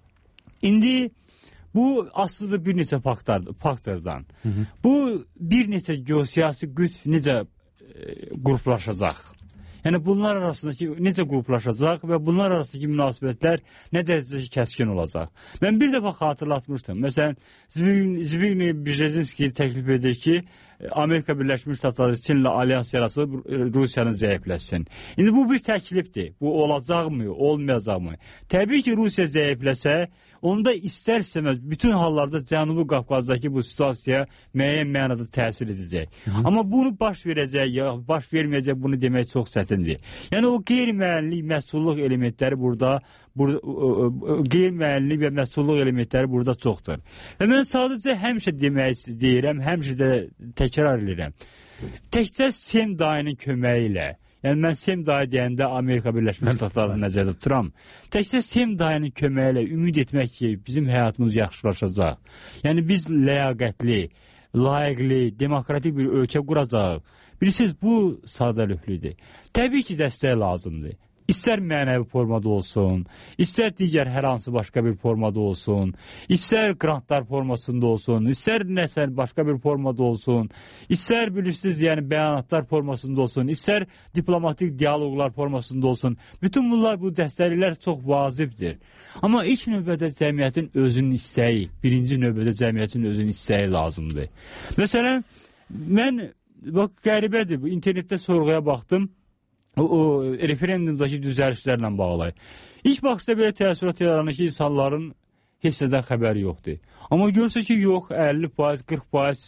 indi bu aslında bir neçə faktordan. Hı -hı. Bu bir neçə geosiyasi güc necə qruplaşacaq. Yəni bunlar arasındakı necə qruplaşacaq və bunlar arasındakı münasibətlər nə dərəcədə kəskin olacaq. Mən bir dəfə xatırlatmışdım. Məsələn, Zbigniew Brzezinski təklif edir ki, Amerika Birləşmiş Ştatları Çinlə alyans yaratıb Rusiyanı zəifləsin. İndi bu bir təklifdir. Bu olacaqmı, olmayacaqmı? Təbii ki, Rusiya zəifləsə, onda istər-istəməz bütün hallarda Cənubi Qafqazdakı bu situasiyaya müəyyən mənada təsir edəcək. Hı -hı. Amma bunu baş verəcək, ya baş verməyəcək, bunu demək çox çətindir. Yəni o qeyri-müəyyənlik, məsulluq elementləri burada, burada qeyri-müəyyənlik və məsulluq elementləri burada çoxdur. Və mən sadəcə həmişə demək deyirəm, həmişə də təkrar edirəm. Təkcə Semdayının köməyi ilə, yəni mən Semday deyəndə Amerika Birləşmiş Ştatlarını nəzərdə tuturam. Təkcə Semdayının köməyi ilə ümid etmək ki, bizim həyatımız yaxşılaşacaq. Yəni biz ləyaqətli, layiqli, demokratik bir ölkə quracaq. Bilirsiniz, bu sadəlövhlüdür. Təbii ki, dəstək lazımdır. İstər mənəvi formada olsun, istər digər hər hansı başqa bir formada olsun, istər grantlar formasında olsun, istər nəsə başqa bir formada olsun, istər bilirsiniz, yəni bəyanatlar formasında olsun, istər diplomatik diyaloqlar formasında olsun. Bütün bunlar, bu dəstəklər çox vacibdir. Amma ilk növbədə cəmiyyətin özünün istəyi, birinci növbədə cəmiyyətin özünün istəyi lazımdır. Məsələn, mən, bax, qəribədir, internetdə sorğuya baxdım. O, o referendumdakı düzəlişlərlə bağlı. İlk baxışda belə təəssürat yaranır ki, insanların heç nədən xəbəri yoxdur. Amma görsə ki, yox, əlli faiz, qırx faiz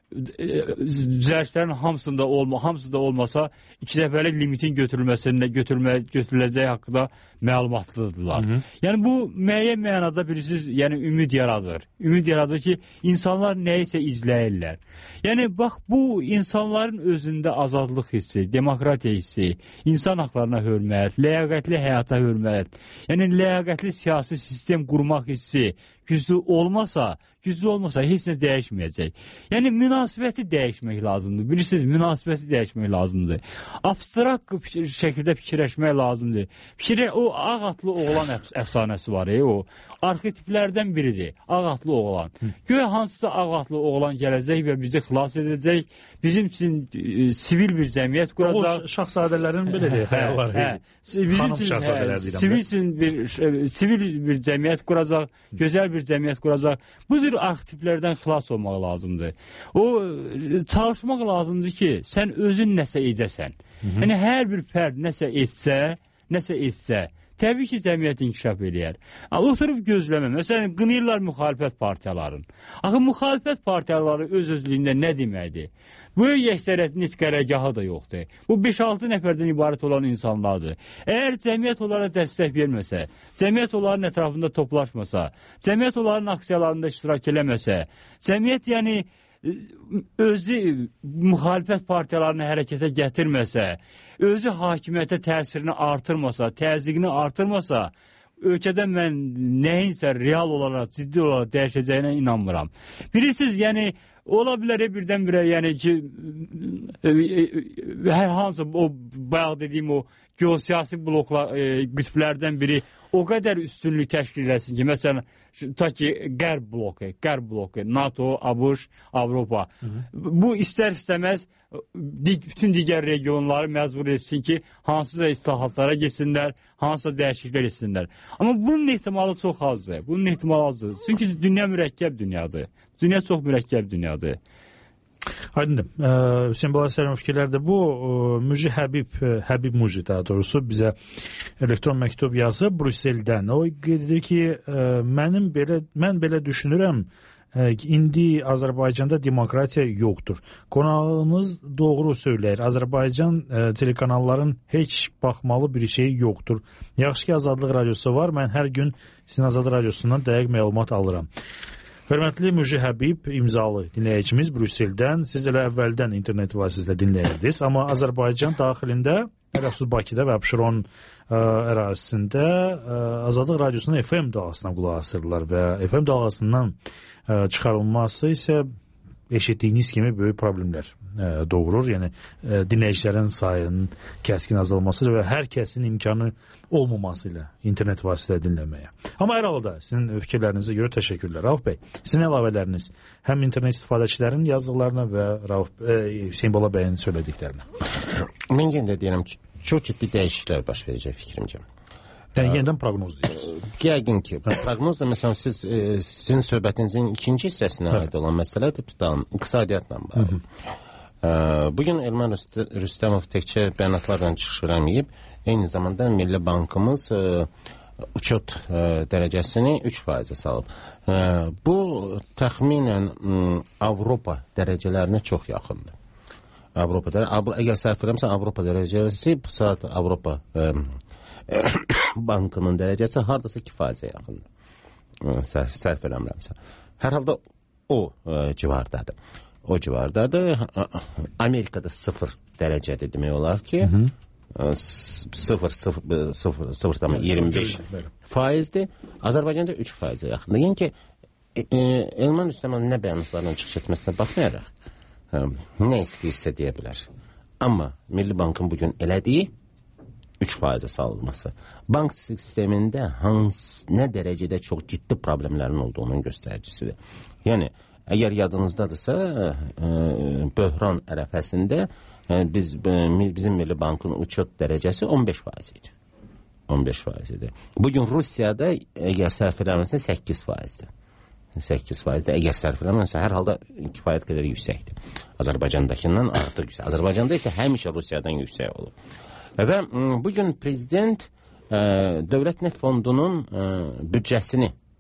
düzəlişlərin hamısında olma, hamısında olmasa iki dəfəlik limitin götürülməsində götürmə götürüləcəyi haqqında məlumatlıdırlar. Hı -hı. Yəni bu müəyyən mənada bilirsiniz, yəni ümid yaradır. Ümid yaradır ki, insanlar nəyisə izləyirlər. Yəni bax bu insanların özündə azadlıq hissi, demokratiya hissi, insan haqlarına hörmət, ləyaqətli həyata hörmət, yəni ləyaqətli siyasi sistem qurmaq hissi güclü olmasa, güclü olmasa heç nə dəyişməyəcək. Yəni münasibəti dəyişmək lazımdır. Bilirsiniz, münasibəti dəyişmək lazımdır. Abstrakt şəkildə fikirləşmək lazımdır. Fikirə o ağ atlı oğlan əf əfsanəsi var, e, o arxetiplərdən biridir. Ağ atlı oğlan. Göyə hansısa ağ atlı oğlan gələcək və bizi xilas edəcək. Bizim üçün e, sivil bir cəmiyyət quracaq. O şahzadələrin belədir xəyalları. Hə, bizim üçün hə, sivil üçün bir e, sivil bir cəmiyyət quracaq, gözəl bir cəmiyyət quracaq. Bu cür arxetiplərdən xilas olmaq lazımdır. O çalışmaq lazımdır ki, sən özün nəsə edəsən. Hı -hı. Yəni hər bir fərd nəsə etsə, nəsə etsə, təbii ki, cəmiyyət inkişaf eləyər. Oturub gözləmə. Məsələn, qınayırlar müxalifət partiyaların. Axı, müxalifət partiyaları öz-özlüyündə nə deməkdir? Böyük əksəriyyətin heç qərargahı da yoxdur. Bu beş altı nəfərdən ibarət olan insanlardır. Əgər cəmiyyət onlara dəstək verməsə, cəmiyyət onların ətrafında toplaşmasa, cəmiyyət onların aksiyalarında iştirak eləməsə, cəmiyyət yəni özü müxalifət partiyalarını hərəkətə gətirməsə, özü hakimiyyətə təsirini artırmasa, təzyiqini artırmasa, ölkədə mən nəyinsə real olaraq, ciddi olaraq dəyişəcəyinə inanmıram. Bilirsiniz, yəni ola bilər birdən-birə, yəni ki, hər hansı o bayaq dediyim o geosiyasi bloklar, e, qütblərdən biri o qədər üstünlük təşkil eləsin ki, məsələn, ta ki, qərb bloku, qərb bloku, NATO, ABŞ, Avropa. Hı -hı. Bu istər-istəməz bütün digər regionları məcbur etsin ki, hansısa islahatlara geçsinlər, hansısa dəyişikliklər etsinlər. Amma bunun ehtimalı çox azdır. Bunun ehtimalı azdır. Çünki dünya mürəkkəb dünyadır. Dünya çox mürəkkəb dünyadır. Aydındır. Hüseyin Balasərov fikirlərdə bu Müji Həbib, Həbib Müji daha doğrusu bizə elektron məktub yazıb Brüsseldən. O qeyd edir ki, mənim belə mən belə düşünürəm, indi Azərbaycanda demokratiya yoxdur. Qonağınız doğru söyləyir. Azərbaycan telekanalların heç baxmalı bir şey yoxdur. Yaxşı ki, Azadlıq radiosu var. Mən hər gün sizin Azadlıq radiosundan dəqiq məlumat alıram. Hörmətli Müji Həbib imzalı dinləyicimiz Brüsseldən. Siz elə əvvəldən internet vasitəsilə dinləyirdiniz. Amma Azərbaycan daxilində, ələfsus Bakıda və Abşeron ərazisində Azadlıq radiosunun F M dalğasına qulaq asırlar və F M dalğasından çıxarılması isə eşitdiyiniz kimi böyük problemlər doğurur. Yəni dinləyicilərin sayının kəskin azalması və hər kəsin imkanı olmaması ilə internet vasitəsilə dinləməyə. Amma hər halda sizin fikirlərinizə görə təşəkkürlər. Rauf bəy, sizin əlavələriniz həm internet istifadəçilərinin yazdıqlarına və Rauf e, Hüseyin Bala bəyin söylədiklərinə. Mən yenə də deyirəm, çox ciddi dəyişikliklər baş verəcək fikrimcə. Yəni yenidən proqnoz deyirsiniz. Yəqin ki, proqnoz da məsələn siz e, sizin söhbətinizin ikinci hissəsinə aid olan məsələdir, tutan iqtisadiyyatla bağlı. Bugün Elman Rüstəmov təkcə bəyanatlardan çıxış eləməyib, eyni zamanda Milli Bankımız e, uçot e, dərəcəsini üç faizə salıb. E, bu təxminən m, Avropa dərəcələrinə çox yaxındır. Avropada, əgər səhv eləmirəmsə, Avropa dərəcəsi bu saat Avropa e, bankının dərəcəsi hardasa iki faizə yaxındır. Səhv, səhv eləmirəmsə. Hər halda o e, civardadır. O civardadır. Amerikada sıfır dərəcədir demək olar ki, sıfır sıfır iyirmi beş faizdir. Azərbaycanda üç faizə yaxındır. Yəni ki, e, Elman Rüstəmovun nə bəyanatlarından çıxış etməsinə baxmayaraq, e, nə istəyirsə deyə bilər. Amma Milli Bankın bugün elədiyi üç faizə salınması bank sistemində hansı, nə dərəcədə çox ciddi problemlərin olduğunun göstəricisidir. Yəni, əgər yadınızdadırsa, e, böhran ərəfəsində e, biz, e, bizim Milli Bankın uçot dərəcəsi on beş faiz idi. on beş faiz idi. Bugün Rusiyada əgər sərf eləmirsə səkkiz faizdir. səkkiz faizdir. Əgər sərf eləmirsə hər halda kifayət qədər yüksəkdir. Azərbaycandakından artıq yüksək. Azərbaycanda isə həmişə Rusiyadan yüksək olur. Və bugün prezident e, Dövlət Neft Fondunun e, büdcəsini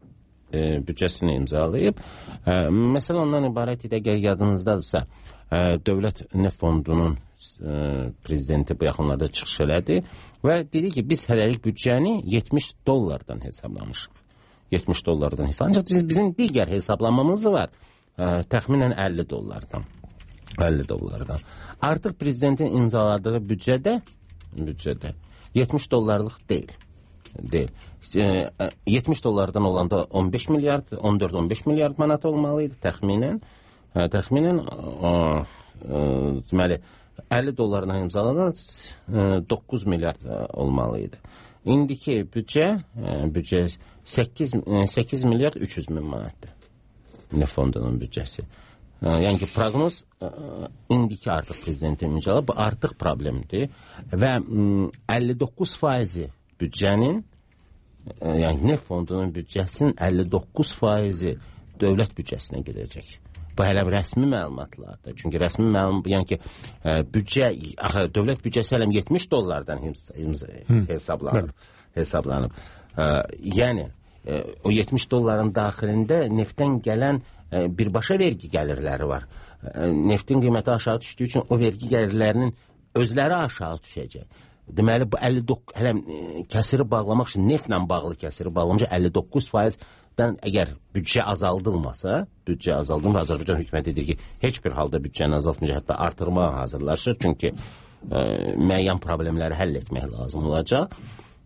e, büdcəsini imzalayıb. E, məsələ ondan ibarət idi, əgər yadınızdadırsa, e, Dövlət Neft Fondunun e, prezidenti bu yaxınlarda çıxış elədi və dedi ki, biz hələlik büdcəni yetmiş dollardan hesablamışıq. yetmiş dollardan hesab. Ancaq biz, bizim digər hesablamamız var. E, təxminən əlli dollardan. əlli dollardan. Artıq prezidentin imzaladığı büdcədə büdcədə yetmiş dollarlıq deyil. Deyil. E, yetmiş dollardan olanda on beş milyard, on dörd on beş milyard manat olmalıydı təxminən. E, təxminən e, e, deməli əlli dollardan imzalanan e, doqquz milyard olmalıydı. İndiki büdcə, e, büdcə səkkiz milyard üç yüz min manatdır. Neft Fondunun büdcəsi. Yəni ki, proqnoz indiki artıq prezidentin imzalı, bu artıq problemdir və əlli doqquz faizi büdcənin, yəni Neft Fondunun büdcəsinin əlli doqquz faizi dövlət büdcəsinə gedəcək. Bu hələ rəsmi məlumatlardır. Çünki rəsmi məlumat, yəni ki, büdcə, axı, dövlət büdcəsi hələm yetmiş dollardan hesablanıb. hesablanıb. Yəni, o yetmiş dolların daxilində neftdən gələn birbaşa vergi gəlirləri var. Neftin qiyməti aşağı düşdüyü üçün o vergi gəlirlərinin özləri aşağı düşəcək. Deməli, bu əlli doqquz, hələm kəsiri bağlamaq üçün, neftlə bağlı kəsiri bağlamaq əlli doqquz faizdən əgər büdcə azaldılmasa, büdcə azaldılmasa, Azərbaycan hökuməti edir ki, heç bir halda büdcəni azaltmayacaq, hətta artırmağa hazırlaşır. Çünki e, müəyyən problemləri həll etmək lazım olacaq.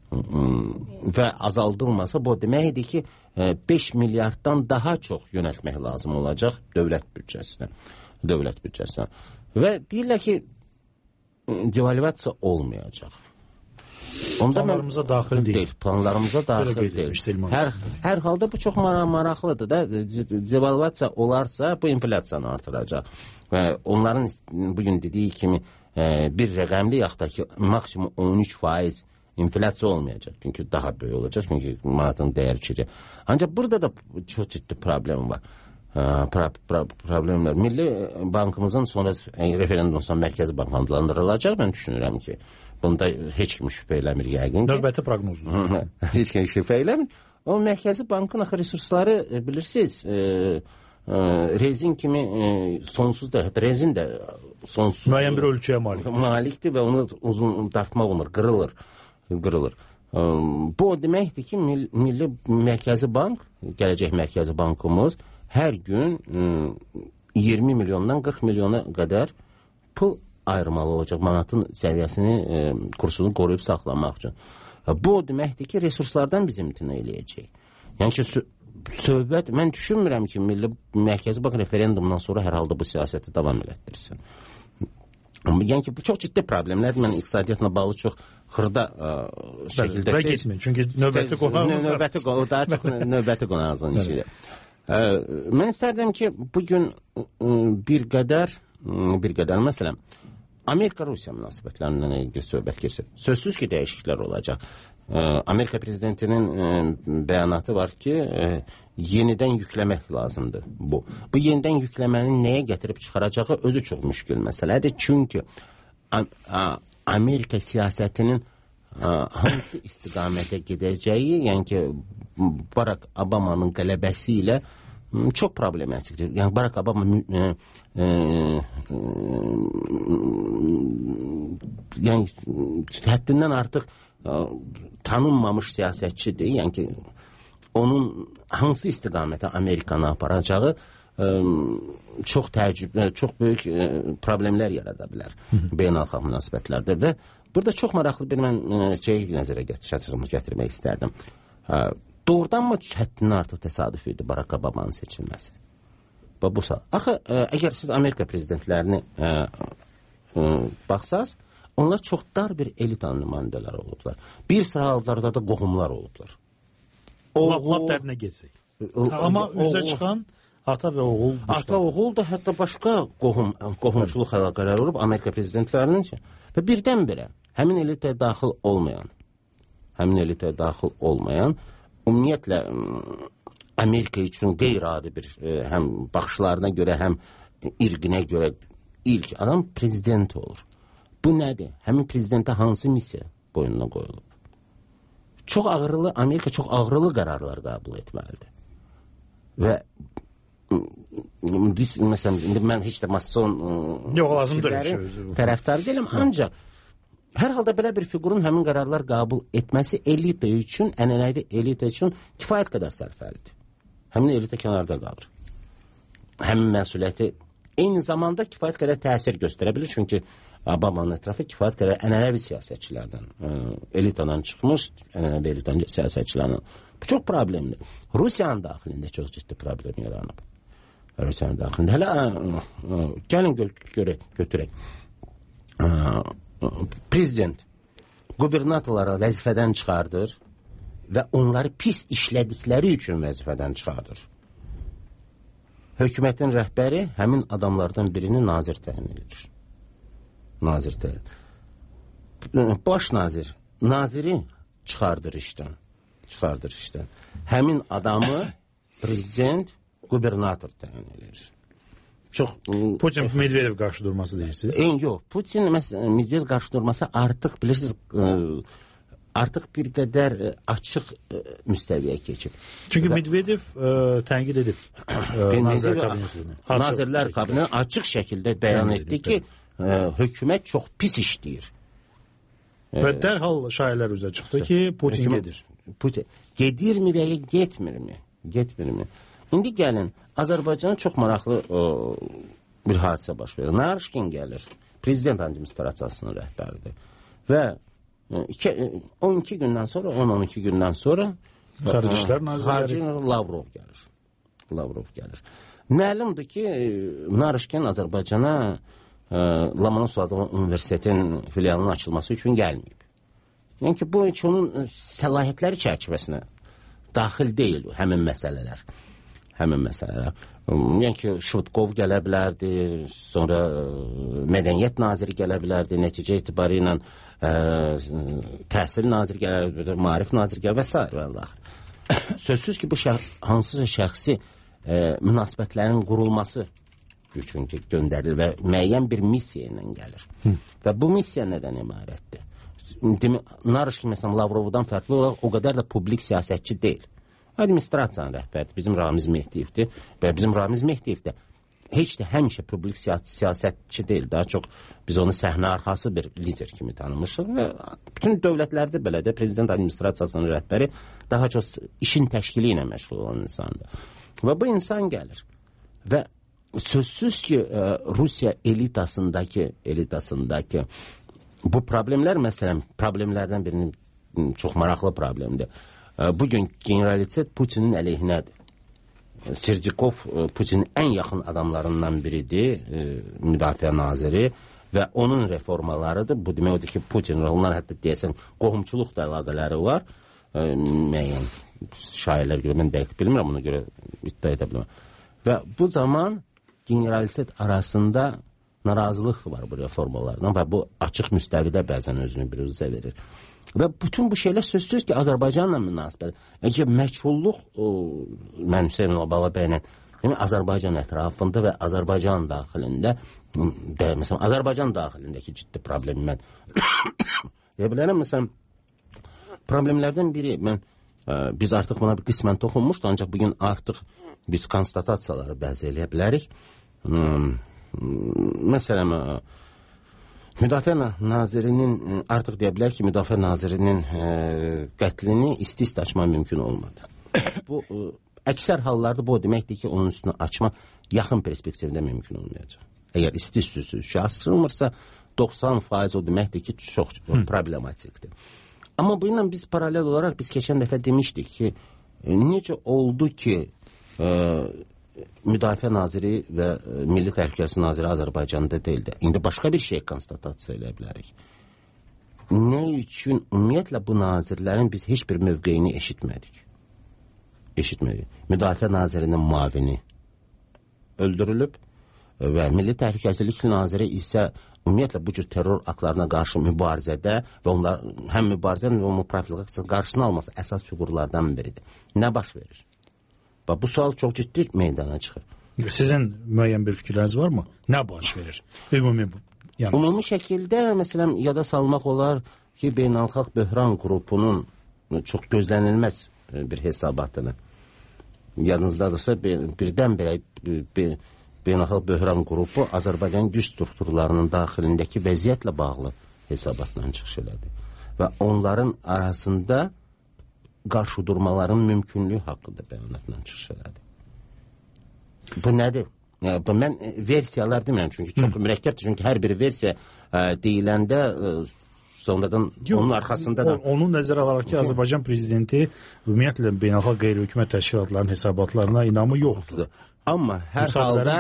Və azaldılmasa, bu deməkdir ki, beş milyarddan daha çox yönəltmək lazım olacaq dövlət büdcəsinə. Dövlət büdcəsinə. Və deyirlər ki, devalvasiya olmayacaq. Onda planlarımıza daxil deyil. deyil. Planlarımıza daxil deyil. Hər, hər halda bu çox maraqlıdır da. Devalvasiya olarsa, bu inflyasiyanı artıracaq. Və onların bugün dediyi kimi bir rəqəmli yaxud da ki, maksimum on üç faiz inflyasiya olmayacaq. Çünki daha böyük olacaq. Çünki manatın dəyəri düşəcək. Ancaq burada da çox ciddi problem var. Pro, pro, problemlər. Milli Bankımızın sonra referendumdan sonra Mərkəzi Bank adlandırılacaq. Mən düşünürəm ki, bunda heç kim şübhə eləmir yəqin ki. Növbəti proqnozdur. Heç kim şübhə eləmir. O Mərkəzi Bankın axı resursları bilirsiniz, e, e, rezin kimi e, sonsuzdur. Hətta rezin də sonsuz. Müəyyən bir ölçüyə malikdir. Malikdir və onu uzun dartmaq olmur, qırılır. qırılır. Bu o deməkdir ki, Milli Mərkəzi Bank, gələcək Mərkəzi Bankımız hər gün iyirmi milyondan qırx milyona qədər pul ayırmalı olacaq manatın səviyyəsini, kursunu qoruyub saxlamaq üçün. Bu o deməkdir ki, resurslardan biz imtina eləyəcək. Yəni ki, söhbət, mən düşünmürəm ki, Milli Mərkəzi Bank referendumdan sonra hər halda bu siyasəti davam elətdirsin. Yəni ki, bu çox ciddi problemlərdir. Mən iqtisadiyyatla bağlı çox xırda ə, şəkildə... Bəlkə getməyin, çünki növbəti qonağımız var. Növbəti qonağımız, daha çox növbəti qonağımızın işidir. Mən istərdim ki, bugün bir qədər, bir qədər, məsələn, Amerika-Rusiya münasibətlərindən ilgili söhbət keçir. Sözsüz ki, dəyişikliklər olacaq. Amerika prezidentinin bəyanatı var ki, yenidən yükləmək lazımdır bu. Bu yenidən yükləmənin nəyə gətirib çıxaracağı özü çox müşkül məsələdir. Çünki Amerika siyasətinin hansı istiqamətə gedəcəyi, yəni ki, Barack Obama'nın qələbəsi ilə çox problematikdir. Yəni Barack Obama e, e, yəni həddindən artıq e, tanınmamış siyasətçidir. Yəni ki, onun hansı istiqamətə Amerikanı aparacağı e, çox təəccüb, çox böyük e, problemlər yarada bilər beynəlxalq münasibətlərdə və burada çox maraqlı bir mən e, şey nəzərə gətirmək istərdim. E, Doğrudan mı həddindən artıq təsadüf idi Barack Obama'nın seçilməsi? Və bu saat. Axı, ə, əgər siz Amerika prezidentlərini ə, ə, baxsaz, onlar çox dar bir elitanın nümayəndələri olublar. Bir sıra hallarda da qohumlar olublar. Lap dərinə geçsək. Amma üzə çıxan ata və oğul. Ata, oğul da hətta başqa qohum, qohumçuluq əlaqələri olub Amerika prezidentlərinin üçün. Və birdən-birə həmin elitaya daxil olmayan, həmin elitaya daxil olmayan, ümumiyyətlə Amerika üçün qeyri-adi bir e, həm baxışlarına görə, həm irqinə görə ilk adam prezident olur. Bu nədir? Həmin prezidentə hansı missiya boynuna qoyulub? Çox ağırlı, Amerika çox ağırlı qərarlar qəbul etməlidir. və biz məsələn indi mən heç də mason yox lazım deyil tərəfdar deyiləm, ancaq hər halda belə bir fiqurun həmin qərarlar qəbul etməsi elita üçün, ənənəvi elita üçün kifayət qədər sərfəlidir. Həmin elita kənarda qalır. Həmin məsuliyyəti eyni zamanda kifayət qədər təsir göstərə bilir, çünki Obamanın ətrafı kifayət qədər ənənəvi siyasətçilərdən, elitadan çıxmış ənənəvi elitadan siyasətçilərdən. Bu çox problemdir. Rusiyanın daxilində çox ciddi problem yaranıb. Rusiyanın daxilində. Hələ gəlin görək, götürək. Prezident qubernatorları vəzifədən çıxardır və onları pis işlədikləri üçün vəzifədən çıxardır. Hökumətin rəhbəri həmin adamlardan birini nazir təyin edir. Nazir təyin. Baş nazir, naziri çıxardır işdən. Çıxardır işdən. Həmin adamı prezident qubernator təyin edir. Çox Putin Medvedev qarşı durması deyirsiniz? En yox. Putin məsələn Medvedev qarşı durması artıq bilirsiniz artıq bir qədər açıq müstəviyə keçib. Çünki Medvedev tənqid edib Nazirlər Kabinetini. Nazirlər Kabineti açıq şəkildə bəyan etdi ki, hökumət çox pis işləyir. Və dərhal şayiələr üzə çıxdı ki, Putin gedir. Putin gedirmi və ya getmirmi? Getmirmi? İndi gəlin, Azərbaycanın çox maraqlı o, bir hadisə baş verir. Narışkin gəlir, prezident administrasiyasının rəhbəridir. Və on iki gündən sonra, on on iki gündən sonra Xarici İşlər Nazirləri Lavrov gəlir. Lavrov gəlir. Məlumdur ki, Narışkin Azərbaycana Lomonosov Universitetin filialının açılması üçün gəlməyib. Yəni ki, bu heç onun səlahiyyətləri çərçivəsinə daxil deyil həmin məsələlər. Həmin məsələlər. Yəni ki, Şvıdkov gələ bilərdi, sonra Mədəniyyət naziri gələ bilərdi, nəticə etibarı ilə təhsil naziri gələ bilərdi, Maarif naziri gələ və s. və Allah. Sözsüz ki, bu şəx hansısa şəxsi münasibətlərin qurulması üçün göndərilir və müəyyən bir missiya ilə gəlir. Hı. Və bu missiya nədən ibarətdir? Narışkin məsələn Lavrovdan fərqli olaraq o qədər də publik siyasətçi deyil. Administrasiyanın rəhbəridir. Bizim Ramiz Mehdiyevdir və bizim Ramiz Mehdiyev də heç də həmişə publik siyasətçi deyil. Daha çox biz onu səhnə arxası bir lider kimi tanımışıq və bütün dövlətlərdə belədir. Prezident administrasiyasının rəhbəri daha çox işin təşkili ilə məşğul olan insandır. Və bu insan gəlir və sözsüz ki, Rusiya elitasındakı elitasındakı bu problemlər, məsələn, problemlərdən birinin çox maraqlı problemdir. Bugün generalitet Putinin əleyhinədir. Serjikov Putinin ən yaxın adamlarından biridir, müdafiə naziri və onun reformalarıdır. Bu demək odur ki, Putin, onlar hətta deyəsən qohumçuluq da əlaqələri var. Müəyyən şairlər görə, mən dəqiq bilmirəm, ona görə iddia edə bilməm. Və bu zaman generalitet arasında narazılıq var bu reformalardan və bu açıq müstəvidə bəzən özünü biruzə verir. Və bütün bu şeylər sözsüz ki, Azərbaycanla münasibət. Yəni, məchulluq mən Hüseyin Balabəylə Azərbaycan ətrafında və Azərbaycan daxilində də, məsələn, Azərbaycan daxilindəki ciddi problemi mən deyə bilərəm. Məsələn, problemlərdən biri, mən, biz artıq buna bir qismən toxunmuşdu, ancaq bugün artıq biz konstatasiyaları bəzi eləyə bilərik. Hmm, məsələn, Müdafiə nazirinin, artıq deyə bilər ki, müdafiə nazirinin e, qətlini isti-isti açma mümkün olmadı. Bu, e, əksər hallarda bu deməkdir ki, onun üstünü açma yaxın perspektivdə mümkün olmayacaq. Əgər isti-isti şey asılmırsa, doxsan faiz o deməkdir ki, çox Hı. problematikdir. Amma bu ilə biz paralel olaraq, biz keçən dəfə demişdik ki, e, necə oldu ki, e, Müdafiə naziri və Milli Təhlükəsizlik naziri Azərbaycanda deyildi. İndi başqa bir şey konstatasiya eləyə bilərik. Nə üçün ümumiyyətlə bu nazirlərin biz heç bir mövqeyini eşitmədik? Eşitmədik. Müdafiə nazirinin muavini öldürülüb və Milli Təhlükəsizlik naziri isə ümumiyyətlə bu cür terror aktlarına qarşı mübarizədə və onlar həm mübarizənin və profilaktikasının qarşısını alması əsas fiqurlardan biridir. Nə baş verir? Bu sual çox ciddi meydana çıxır. Sizin müəyyən bir fikirləriniz var mı? Nə baş verir? Ümumi, yəni, Ümumi şəkildə, məsələn, yada salmaq olar ki, beynəlxalq böhran qrupunun çox gözlənilməz bir hesabatını yadınızdadırsa birdən-birə bir beynəlxalq böhran qrupu Azərbaycan güc strukturlarının daxilindəki vəziyyətlə bağlı hesabatla çıxış elədi. Və onların arasında qarşı durmaların mümkünlüyü haqqında bəyanatla çıxış elədi. Bu nədir? Yəni, bu mən versiyalar demirəm, çünki çox mürəkkəbdir. Çünki hər bir versiya ə, deyiləndə ə, sonradan Yox, onun arxasında da... Onun nəzərə alaraq ki, Azərbaycan prezidenti ümumiyyətlə beynəlxalq qeyri-hökumət təşkilatlarının hesabatlarına inamı yoxdur. Amma hər halda,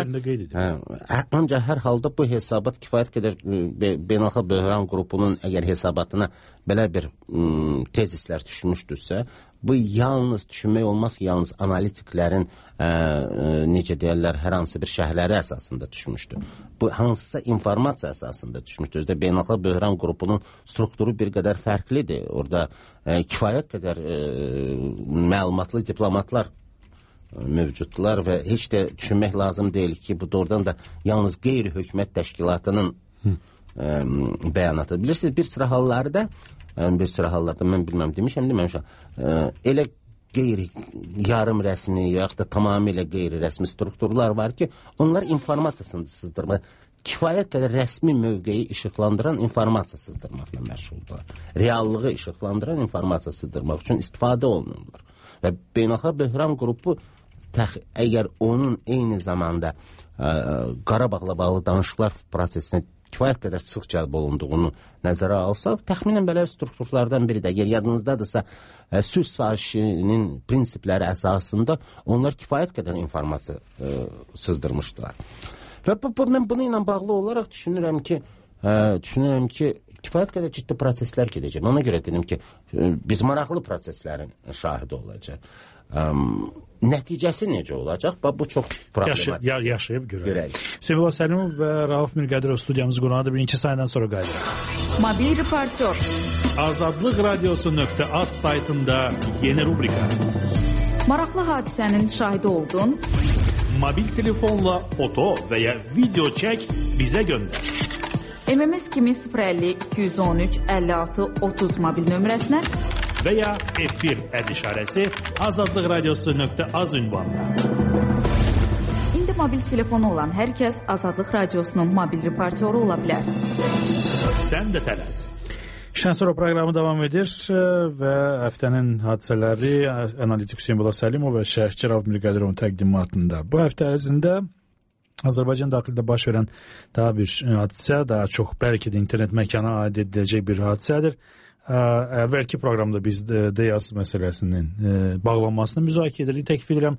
hə, ancaq hər halda bu hesabat kifayət qədər beynəlxalq böhran qrupunun əgər hesabatına belə bir ım, tezislər düşmüşdürsə, bu yalnız düşünmək olmaz ki, yalnız analitiklərin ə, ə, necə deyərlər, hər hansı bir şəhərləri əsasında düşmüşdür. Bu hansısa informasiya əsasında düşmüşdür. Özdə beynəlxalq böhran qrupunun strukturu bir qədər fərqlidir. Orada ə, kifayət qədər ə, məlumatlı diplomatlar mövcudlar və heç də düşünmək lazım deyil ki, bu doğrudan da yalnız qeyri-hökumət təşkilatının ə, bəyanatı. Bilirsiniz, bir sıra hallarda, bir sıra hallarda, mən bilməm, demişəm, deməmişəm, ə, elə qeyri, yarım rəsmi, yaxud da tamamilə qeyri-rəsmi strukturlar var ki, onlar informasiyasını sızdırma, kifayət qədər rəsmi mövqeyi işıqlandıran informasiya sızdırmaqla məşğuldur. Reallığı işıqlandıran informasiya sızdırmaq üçün istifadə olunurlar. Və beynəlxalq böhran qrupu təx, əgər onun eyni zamanda ə, Qarabağla bağlı danışıqlar prosesinə kifayət qədər sıx cəlb olunduğunu nəzərə alsaq, təxminən belə strukturlardan biri də, əgər yadınızdadırsa, ə, sülh sazişinin prinsipləri əsasında onlar kifayət qədər informasiya ə, sızdırmışdılar. Və bu, bu, mən bunu ilə bağlı olaraq düşünürəm ki, ə, düşünürəm ki, kifayət qədər ciddi proseslər gedəcək. Ona görə dedim ki, biz maraqlı proseslərin şahidi olacaq. Um, nəticəsi necə olacaq? Bu çox problematik. Yaşay yaşayıb görək. Sevil Səlimov və Rauf Mirqədirov studiyamız qonağıdır. Bir-iki saydan sonra qayıdırıq. Mobil reportyor. Azadlıq radiosu nöqtə az saytında yeni rubrika. Maraqlı hadisənin şahidi oldun. Mobil telefonla foto və ya video çək, bizə göndər. M M S kimi sıfır əlli iki yüz on üç əlli altı otuz mobil nömrəsinə və ya efir əd işarəsi Azadlıq radiosu nöqtə az ünvanına. İndi mobil telefonu olan hər kəs Azadlıq radiosunun mobil reportyoru ola bilər. Sən də tələs. İşdən sonra proqramı davam edir və həftənin hadisələri analitik Hüseyin Bala Səlimov və şərhçi Rauf Mirqədirovun təqdimatında. Bu həftə ərzində Azərbaycan daxilində baş verən daha bir hadisə, daha çox bəlkə də internet məkana aid ediləcək bir hadisədir. Əvvəlki proqramda biz DEAS məsələsinin bağlanmasını müzakirə edirik. Təklif edirəm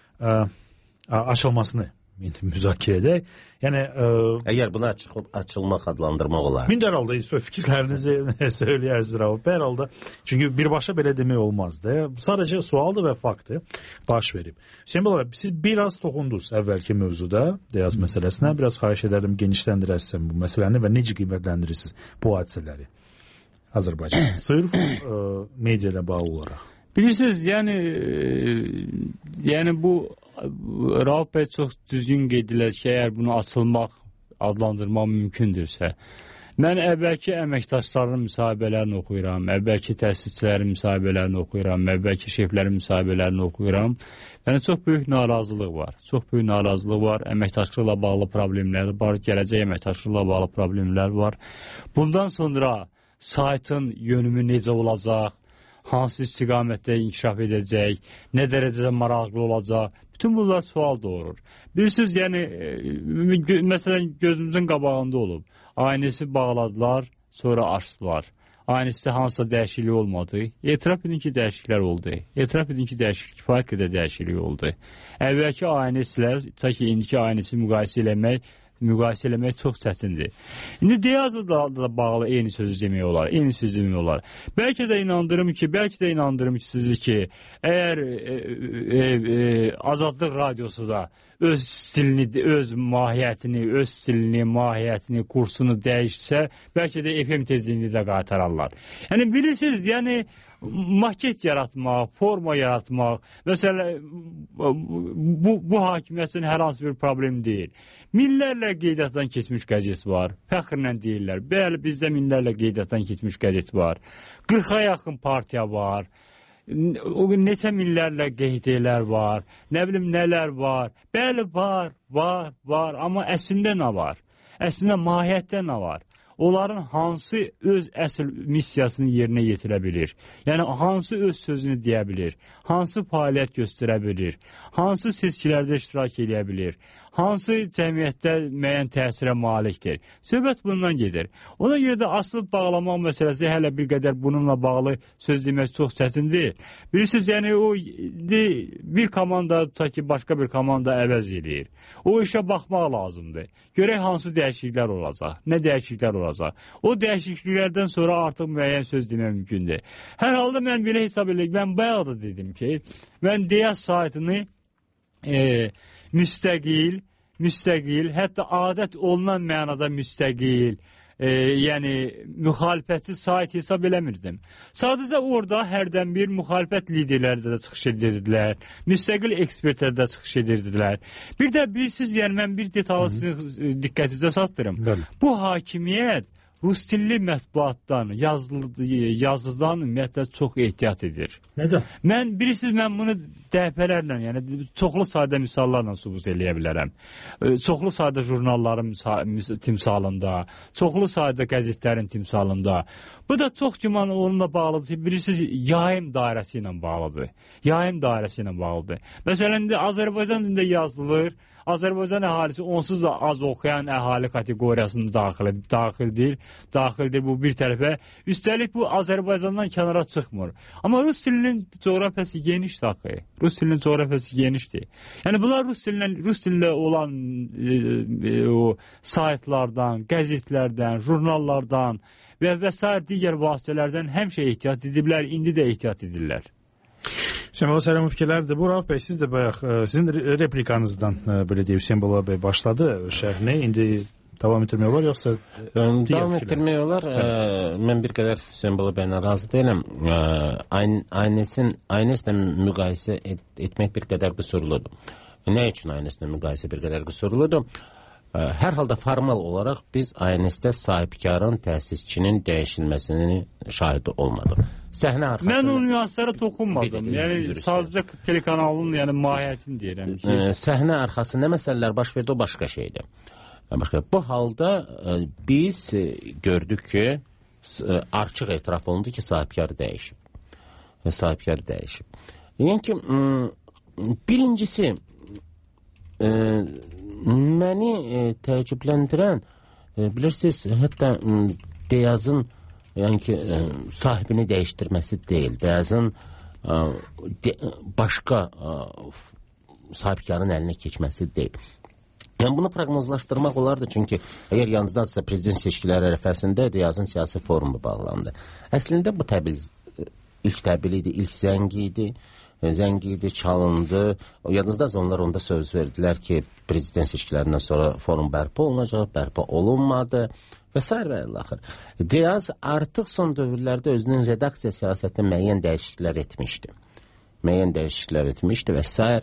açılmasını müzakirə edək. Yəni ə, əgər buna açıq, açılmaq adlandırmaq olar. Mindər halda söz fikirlərinizi söyləyərsiniz Rauf. Hər halda çünki birbaşa belə demək olmazdı. Sadəcə sualdır və faktdır baş verib. Hüseyin Bala, siz biraz toxundunuz əvvəlki mövzuda DEAS məsələsinə. Biraz xahiş edərdim genişləndirəsiniz bu məsələni və necə qiymətləndirirsiniz bu hadisələri Azərbaycan sırf ə, media ilə bağlı olaraq. Bilirsiniz, yəni e, yəni bu Rauf bəy çox düzgün qeyd edilər ki, əgər bunu açılmaq, adlandırmaq mümkündürsə, mən əvvəlki əməkdaşların müsahibələrini oxuyuram, əvvəlki təsisçilərin müsahibələrini oxuyuram, əvvəlki şeflərin müsahibələrini oxuyuram. Yəni çox böyük narazılıq var. Çox böyük narazılıq var. Əməkdaşlıqla bağlı problemlər var, gələcək əməkdaşlıqla bağlı problemlər var. Bundan sonra saytın yönümü necə olacaq? Hansı istiqamətdə inkişaf edəcək, nə dərəcədə maraqlı olacaq, bütün bunlar sual doğurur. Bilirsiniz, yəni, məsələn, gözümüzün qabağında olub. Aynəsi bağladılar, sonra açdılar. Aynəsi hansısa dəyişiklik olmadı. Etiraf edin ki, dəyişikliklər oldu. Etiraf edin ki, dəyişiklik, kifayət qədər dəyişiklik oldu. Əvvəlki aynəsilə, ta ki, indiki aynəsi müqayisə eləmək, müqayisə eləmək çox çətindir. İndi DEAS-la da bağlı eyni sözü demək olar, eyni sözü demək olar. Bəlkə də inandırım ki, bəlkə də inandırım ki, sizi ki, əgər e, e, e, Azadlıq radiosu da öz stilini, öz mahiyyətini, öz stilini, mahiyyətini, kursunu dəyişsə, bəlkə də F M tezliyini də qaytararlar. Yəni, bilirsiniz, yəni, maket yaratmaq, forma yaratmaq, məsələn, bu, bu hakimiyyətin hər hansı bir problem deyil. Minlərlə qeydiyyatdan keçmiş qəzet var, fəxrlə deyirlər. Bəli, bizdə minlərlə qeydiyyatdan keçmiş qəzet var. qırxa yaxın partiya var. o gün neçə minlərlə qeydlər var, nə bilim nələr var. Bəli, var, var, var, amma əslində nə var? Əslində mahiyyətdə nə var? Onların hansı öz əsl missiyasını yerinə yetirə bilir? Yəni, hansı öz sözünü deyə bilir? Hansı fəaliyyət göstərə bilir? Hansı seçkilərdə iştirak edə bilir? Hansı cəmiyyətdə müəyyən təsirə malikdir? Söhbət bundan gedir. Ona görə də asıl bağlamaq məsələsi hələ bir qədər bununla bağlı söz demək çox çətindir. Bilirsiniz, yəni o bir komanda tutaq ki, başqa bir komanda əvəz edir. O işə baxmaq lazımdır. Görək hansı dəyişikliklər olacaq, nə dəyişikliklər olacaq. O dəyişikliklərdən sonra artıq müəyyən söz demək mümkündür. Hər halda mən belə hesab edək, mən bayaq da dedim ki, mən Deyaz saytını e, müstəqil, müstəqil, hətta adət olunan mənada müstəqil, e, yəni müxalifətçi sayt hesab eləmirdim. Sadəcə orada hərdən bir müxalifət liderləri də çıxış edirdilər, müstəqil ekspertlər də çıxış edirdilər. Bir də bilirsiniz, yəni mən bir detalı sizin diqqətinizə çatdırım. Bu hakimiyyət rus dilli mətbuatdan, yazıdan ümumiyyətlə çox ehtiyat edir. Nədən? Mən, bilirsiniz, mən bunu dəfələrlə, yəni çoxlu sayda misallarla sübut eləyə bilərəm. Çoxlu sayda jurnalların timsalında, çoxlu sayda qəzetlərin timsalında. Bu da çox güman onunla bağlıdır. Bilirsiniz, yayım dairəsi ilə bağlıdır. Yayım dairəsi ilə bağlıdır. Məsələn, Azərbaycan dilində yazılır. Azərbaycan əhalisi onsuz da az oxuyan əhali kateqoriyasında daxil, daxildir, daxildir bu bir tərəfə. Üstəlik bu Azərbaycandan kənara çıxmır. Amma rus dilinin coğrafiyası genişdir axı. Rus dilinin coğrafiyası genişdir. Yəni bunlar rus dilində, rus dilində olan e, e, o saytlardan, qəzetlərdən, jurnallardan və və sair digər vasitələrdən həmişə ehtiyat ediblər, indi də ehtiyat edirlər. Hüseyin Bala Sərəm fikirlərdir. Bu, Rauf bəy, siz də bayaq, sizin replikanızdan, belə deyək, Hüseyin Bala bəy başladı şərhini. İndi davam etdirmək olar, yoxsa davam etdirmək olar. Mən bir qədər Hüseyin Bala bəylə razı deyiləm. Ayneslə müqayisə etmək bir qədər qüsurludur. Nə üçün Ayneslə müqayisə bir qədər qüsurludur? Hər halda formal olaraq biz Aynesdə sahibkarın, təsisçinin dəyişilməsinin şahidi olmadıq. Səhnə arxasında... Mən o nüanslara toxunmadım. Yəni, sadəcə telekanalın yəni, mahiyyətini deyirəm. Ki. Səhnə arxasında nə məsələlər baş verdi, o başqa şeydir. Başqa. Bu halda biz gördük ki, açıq etiraf olundu ki, sahibkar dəyişib. Sahibkar dəyişib. Yəni ki, birincisi, məni təəccübləndirən, bilirsiniz, hətta Deyazın yəni ki, sahibini dəyişdirməsi deyil, Deyazın başqa sahibkarın əlinə keçməsi deyil. Yəni, bunu proqnozlaşdırmaq olardı, çünki əgər yalnızdadsa prezident seçkiləri ərəfəsində Deyazın siyasi forumu bağlandı. Əslində bu təbil ilk təbil idi, ilk zəngi idi. Zəngi idi, çalındı. Yadınızda onlar onda söz verdilər ki, prezident seçkilərindən sonra forum bərpa olunacaq, bərpa olunmadı və s. və ilaxır. Deyaz artıq son dövrlərdə özünün redaksiya siyasətində müəyyən dəyişikliklər etmişdi. Müəyyən dəyişikliklər etmişdi və s.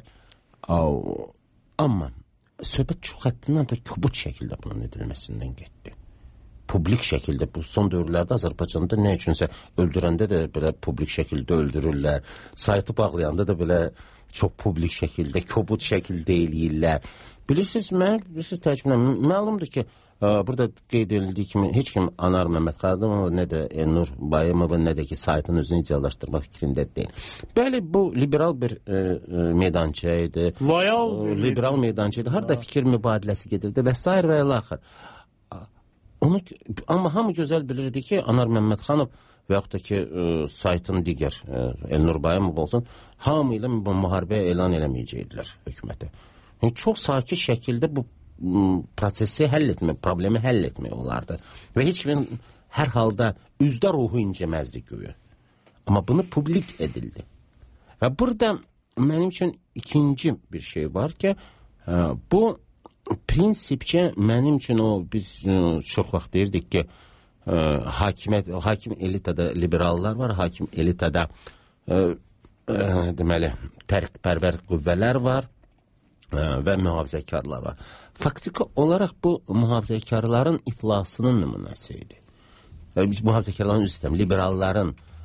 Amma söhbət çox həddindən də kobud şəkildə bunun edilməsindən getdi. Publik şəkildə, bu son dövrlərdə Azərbaycanda nə üçünsə öldürəndə də belə publik şəkildə öldürürlər, saytı bağlayanda da belə çox publik şəkildə, kobud şəkildə eləyirlər. Bilirsiniz, mən, bilirsiniz, təəccüblə, məlumdur ki, burada qeyd edildiyi kimi heç kim Anar Məmmədxanov, nə də Elnur Bayımova, nə də ki, saytın özünü ideallaşdırmaq fikrində deyil. Bəli, bu liberal bir e, meydança idi. Loyal liberal meydança idi. Harada fikir mübadiləsi gedirdi və s. və ilaxır. Onu, amma hamı gözəl bilirdi ki, Anar Məmmədxanov və yaxud da ki, e, saytın digər e, Elnur Bayımov olsun, hamı ilə müharibə elan eləməyəcəkdilər hökumətə. Yəni, çox sakit şəkildə bu prosesi həll etmək, problemi həll etmək olardı. Və heç kimin hər halda üzdə ruhu incəməzdi göyə. Amma bunu publik edildi. Və burada mənim üçün ikinci bir şey var ki, bu prinsipcə mənim üçün o, biz çox vaxt deyirdik ki, hakimiyyət, hakim elitada liberallar var, hakim elitada deməli, tərqpərvər qüvvələr var və mühafizəkarlar var. Faktiki olaraq bu mühafizəkarların iflasının nümunəsi idi. Biz mühafizəkarların üzr istəyirəm, liberalların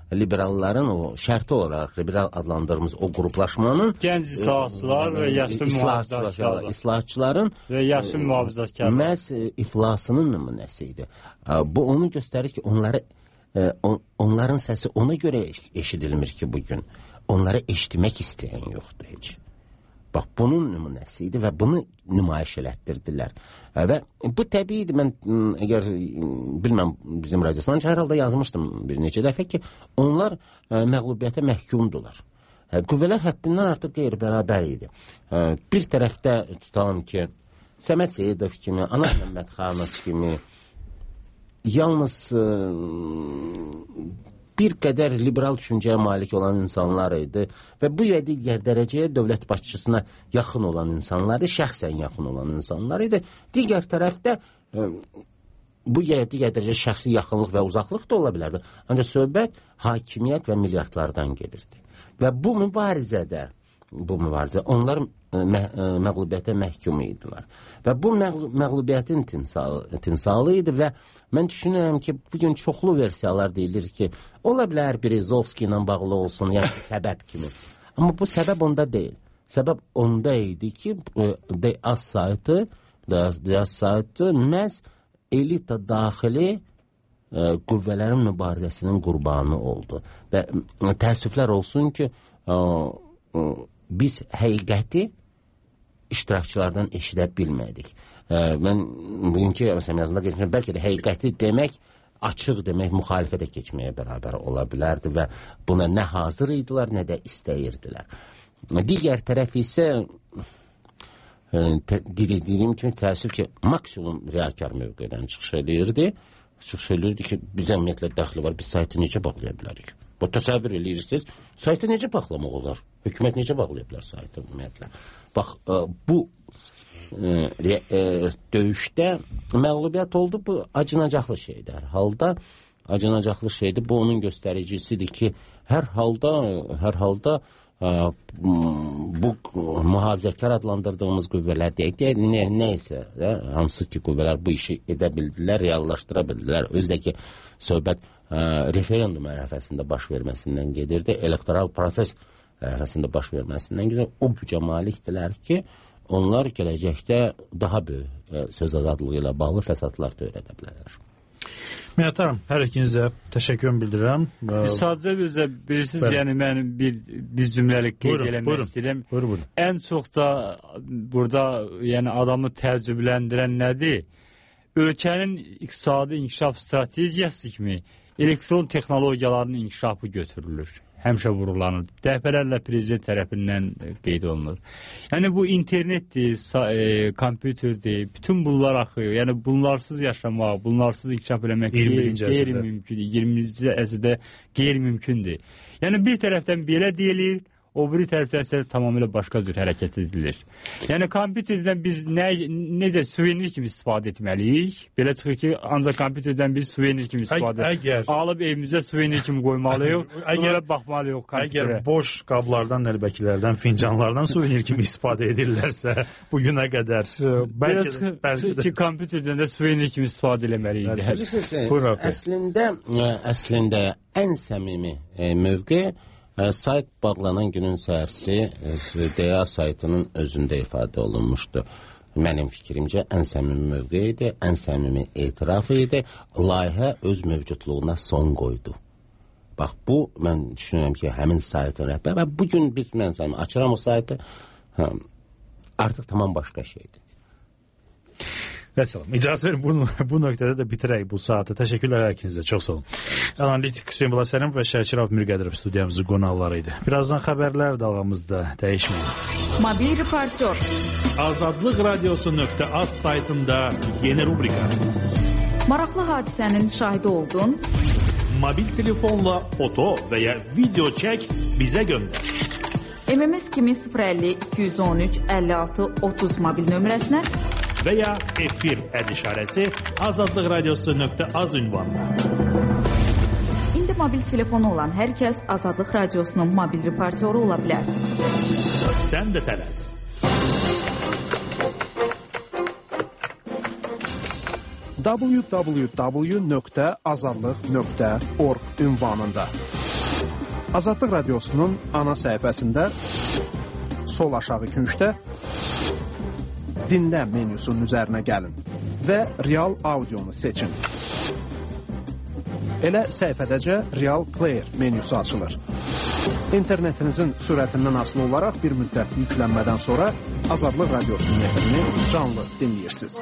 liberalların o şərti olaraq liberal adlandırdığımız o qruplaşmanın gənc islahatçılar və yaşlı mühafizəkarlar, islahatçıların və yaşlı mühafizəkarlar məhz iflasının nümunəsi idi. Bu onu göstərir ki, onları onların səsi ona görə eşidilmir ki, bugün onları eşitmək istəyən yoxdur heç. Bax, bunun nümunəsi idi və bunu nümayiş elətdirdilər. Və bu təbiidir, mən əgər bilməm, bizim radiosunda hər halda yazmışdım bir neçə dəfə ki, onlar məğlubiyyətə məhkumdular. Qüvvələr həddindən artıq qeyri-bərabər idi. Bir tərəfdə tutalım ki, Səməd Seyidov kimi, Anar Məmmədxanov kimi yalnız bir qədər liberal düşüncəyə malik olan insanlar idi və bu ya digər dərəcəyə dövlət başçısına yaxın olan insanlar idi, şəxsən yaxın olan insanlar idi. Digər tərəfdə bu ya digər dərəcəyə şəxsi yaxınlıq və uzaqlıq da ola bilərdi. Ancaq söhbət hakimiyyət və milyardlardan gelirdi. Və bu mübarizədə, bu mübarizə onlar mə məğlubiyyətə məhkum idilər. Və bu məğlubiyyətin timsalı, timsalı idi və mən düşünürəm ki, bugün çoxlu versiyalar deyilir ki, ola bilər Berezovski ilə bağlı olsun, yəni səbəb kimi. Amma bu səbəb onda deyil. Səbəb onda idi ki, DAS saytı, DAS saytı məhz elita daxili qüvvələrin mübarizəsinin qurbanı oldu. Və təəssüflər olsun ki, biz həqiqəti iştirakçılardan eşidə bilmədik. Mən bugünkü yazında geçmişəm, bəlkə də həqiqəti demək, açıq demək, müxalifətə keçməyə bərabər ola bilərdi və buna nə hazır idilər, nə də istəyirdilər. Digər tərəf isə dediyim kimi təəssüf ki, maksimum riyakar mövqedən çıxış edirdi. Çıxış edirdi ki, bizə ümumiyyətlə dəxli var, biz saytı necə bağlaya bilərik? Bu təsəvvür edirsiniz, saytı necə bağlamaq olar? Hökumət necə bağlaya bilər saytı ümumiyyətlə? Bax, bu döyüşdə məğlubiyyət oldu, bu acınacaqlı şeydir. Hər halda acınacaqlı şeydir. Bu onun göstəricisidir ki, hər halda, hər halda bu mühafizəkar adlandırdığımız qüvvələr deyək, deyək, nə, neysə, hansı ki qüvvələr bu işi edə bildilər, reallaşdıra bildilər. Özdəki söhbət referendum ərəfəsində baş verməsindən gedirdi, elektoral proses ərəfəsində baş verməsindən gedirdi. O gücə malikdirlər ki, onlar gələcəkdə daha böyük söz azadlığı ilə bağlı fəsadlar törədə bilərlər. Minnətdaram, hər ikinizə təşəkkür bildirirəm. Sadəcə bizə bilirsiniz, yəni mən bir, bir cümləlik qeyd eləmək istəyirəm. Buyurun, buyurun. Ən çox da burada yəni adamı təəccübləndirən nədir? Ölkənin iqtisadi inkişaf strategiyası kimi elektron texnologiyaların inkişafı götürülür. Həmişə vurgulanır. Dəfələrlə prezident tərəfindən qeyd olunur. Yəni bu internetdir, e, kompüterdir, bütün bunlar axıyor. Yəni bunlarsız yaşamaq, bunlarsız inkişaf eləmək qeyri-mümkündür. iyirminci əsrdə qeyri-mümkündür. Yəni bir tərəfdən belə deyilir, o biri tərəfdən isə tamamilə başqa cür hərəkət edilir. Yəni kompüterdən biz nə, necə suvenir kimi istifadə etməliyik? Belə çıxır ki, ancaq kompüterdən biz suvenir kimi istifadə edək. Alıb evimizə suvenir kimi qoymalıyıq, bunlara baxmalıyıq kompüterə. Əgər boş qablardan, nəlbəkilərdən, fincanlardan suvenir kimi istifadə edirlərsə, bugünə qədər belə çıxır ki, kompüterdən də suvenir kimi istifadə eləməliyik. Bilirsiniz, əslində, əslində ən səmimi mövqe sayt bağlanan günün səhərsi D A saytının özündə ifadə olunmuşdu. Mənim fikrimcə ən səmimi mövqe idi, ən səmimi etiraf idi. Layihə öz mövcudluğuna son qoydu. Bax, bu, mən düşünürəm ki, həmin saytın rəhbər və bugün biz, mən açıram o saytı, artıq tamam başqa şeydir. Vəssalam. İcazə verin, bu, bu nöqtədə də bitirək bu saatı. Təşəkkürlər hər ikinizə. Çox sağ olun. Analitik Hüseyin Balaserim və Şəkir Mirqədirov studiyamızın qonaqları idi. Birazdan xəbərlər dalğamızda dəyişməyir. Mobil reportyor. Azadlıq radiosu nöqtə az saytında yeni rubrika. Maraqlı hadisənin şahidi oldun. Mobil telefonla foto və ya video çək bizə göndər. M M S kimi sıfır əlli iki yüz on üç əlli altı otuz mobil nömrəsinə və ya efir əd işarəsi azadlıq radiosu nöqtə az ünvanına. İndi mobil telefonu olan hər kəs Azadlıq radiosunun mobil reportyoru ola bilər. Sən də tələs. w w w nöqtə azadlıq nöqtə org ünvanında Azadlıq Radiosunun ana səhifəsində sol aşağı küncdə dinlə menyusunun üzərinə gəlin və real audionu seçin. Elə səhifədəcə Real Player menyusu açılır. İnternetinizin sürətindən asılı olaraq bir müddət yüklənmədən sonra Azadlıq Radiosunun efrini canlı dinləyirsiniz.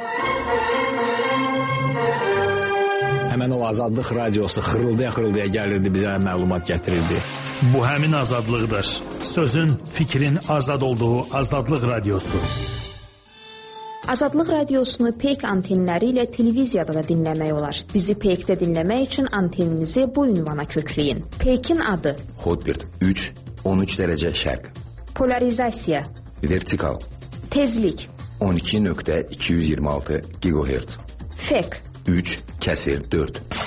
Həmən o Azadlıq Radiosu xırıldaya-xırıldaya gəlirdi, bizə məlumat gətirirdi. Bu həmin azadlıqdır. Sözün, fikrin azad olduğu Azadlıq Radiosu. Azadlıq Radiosunu Peyk antenləri ilə televiziyada da dinləmək olar. Bizi Peykdə dinləmək üçün anteninizi bu ünvana kökləyin. Peykin adı: Hotbird üç on üç dərəcə şərq. Polarizasiya: Vertikal. Tezlik: on iki nöqtə iki yüz iyirmi altı gigahertz. Fek: üç kəsir dörd.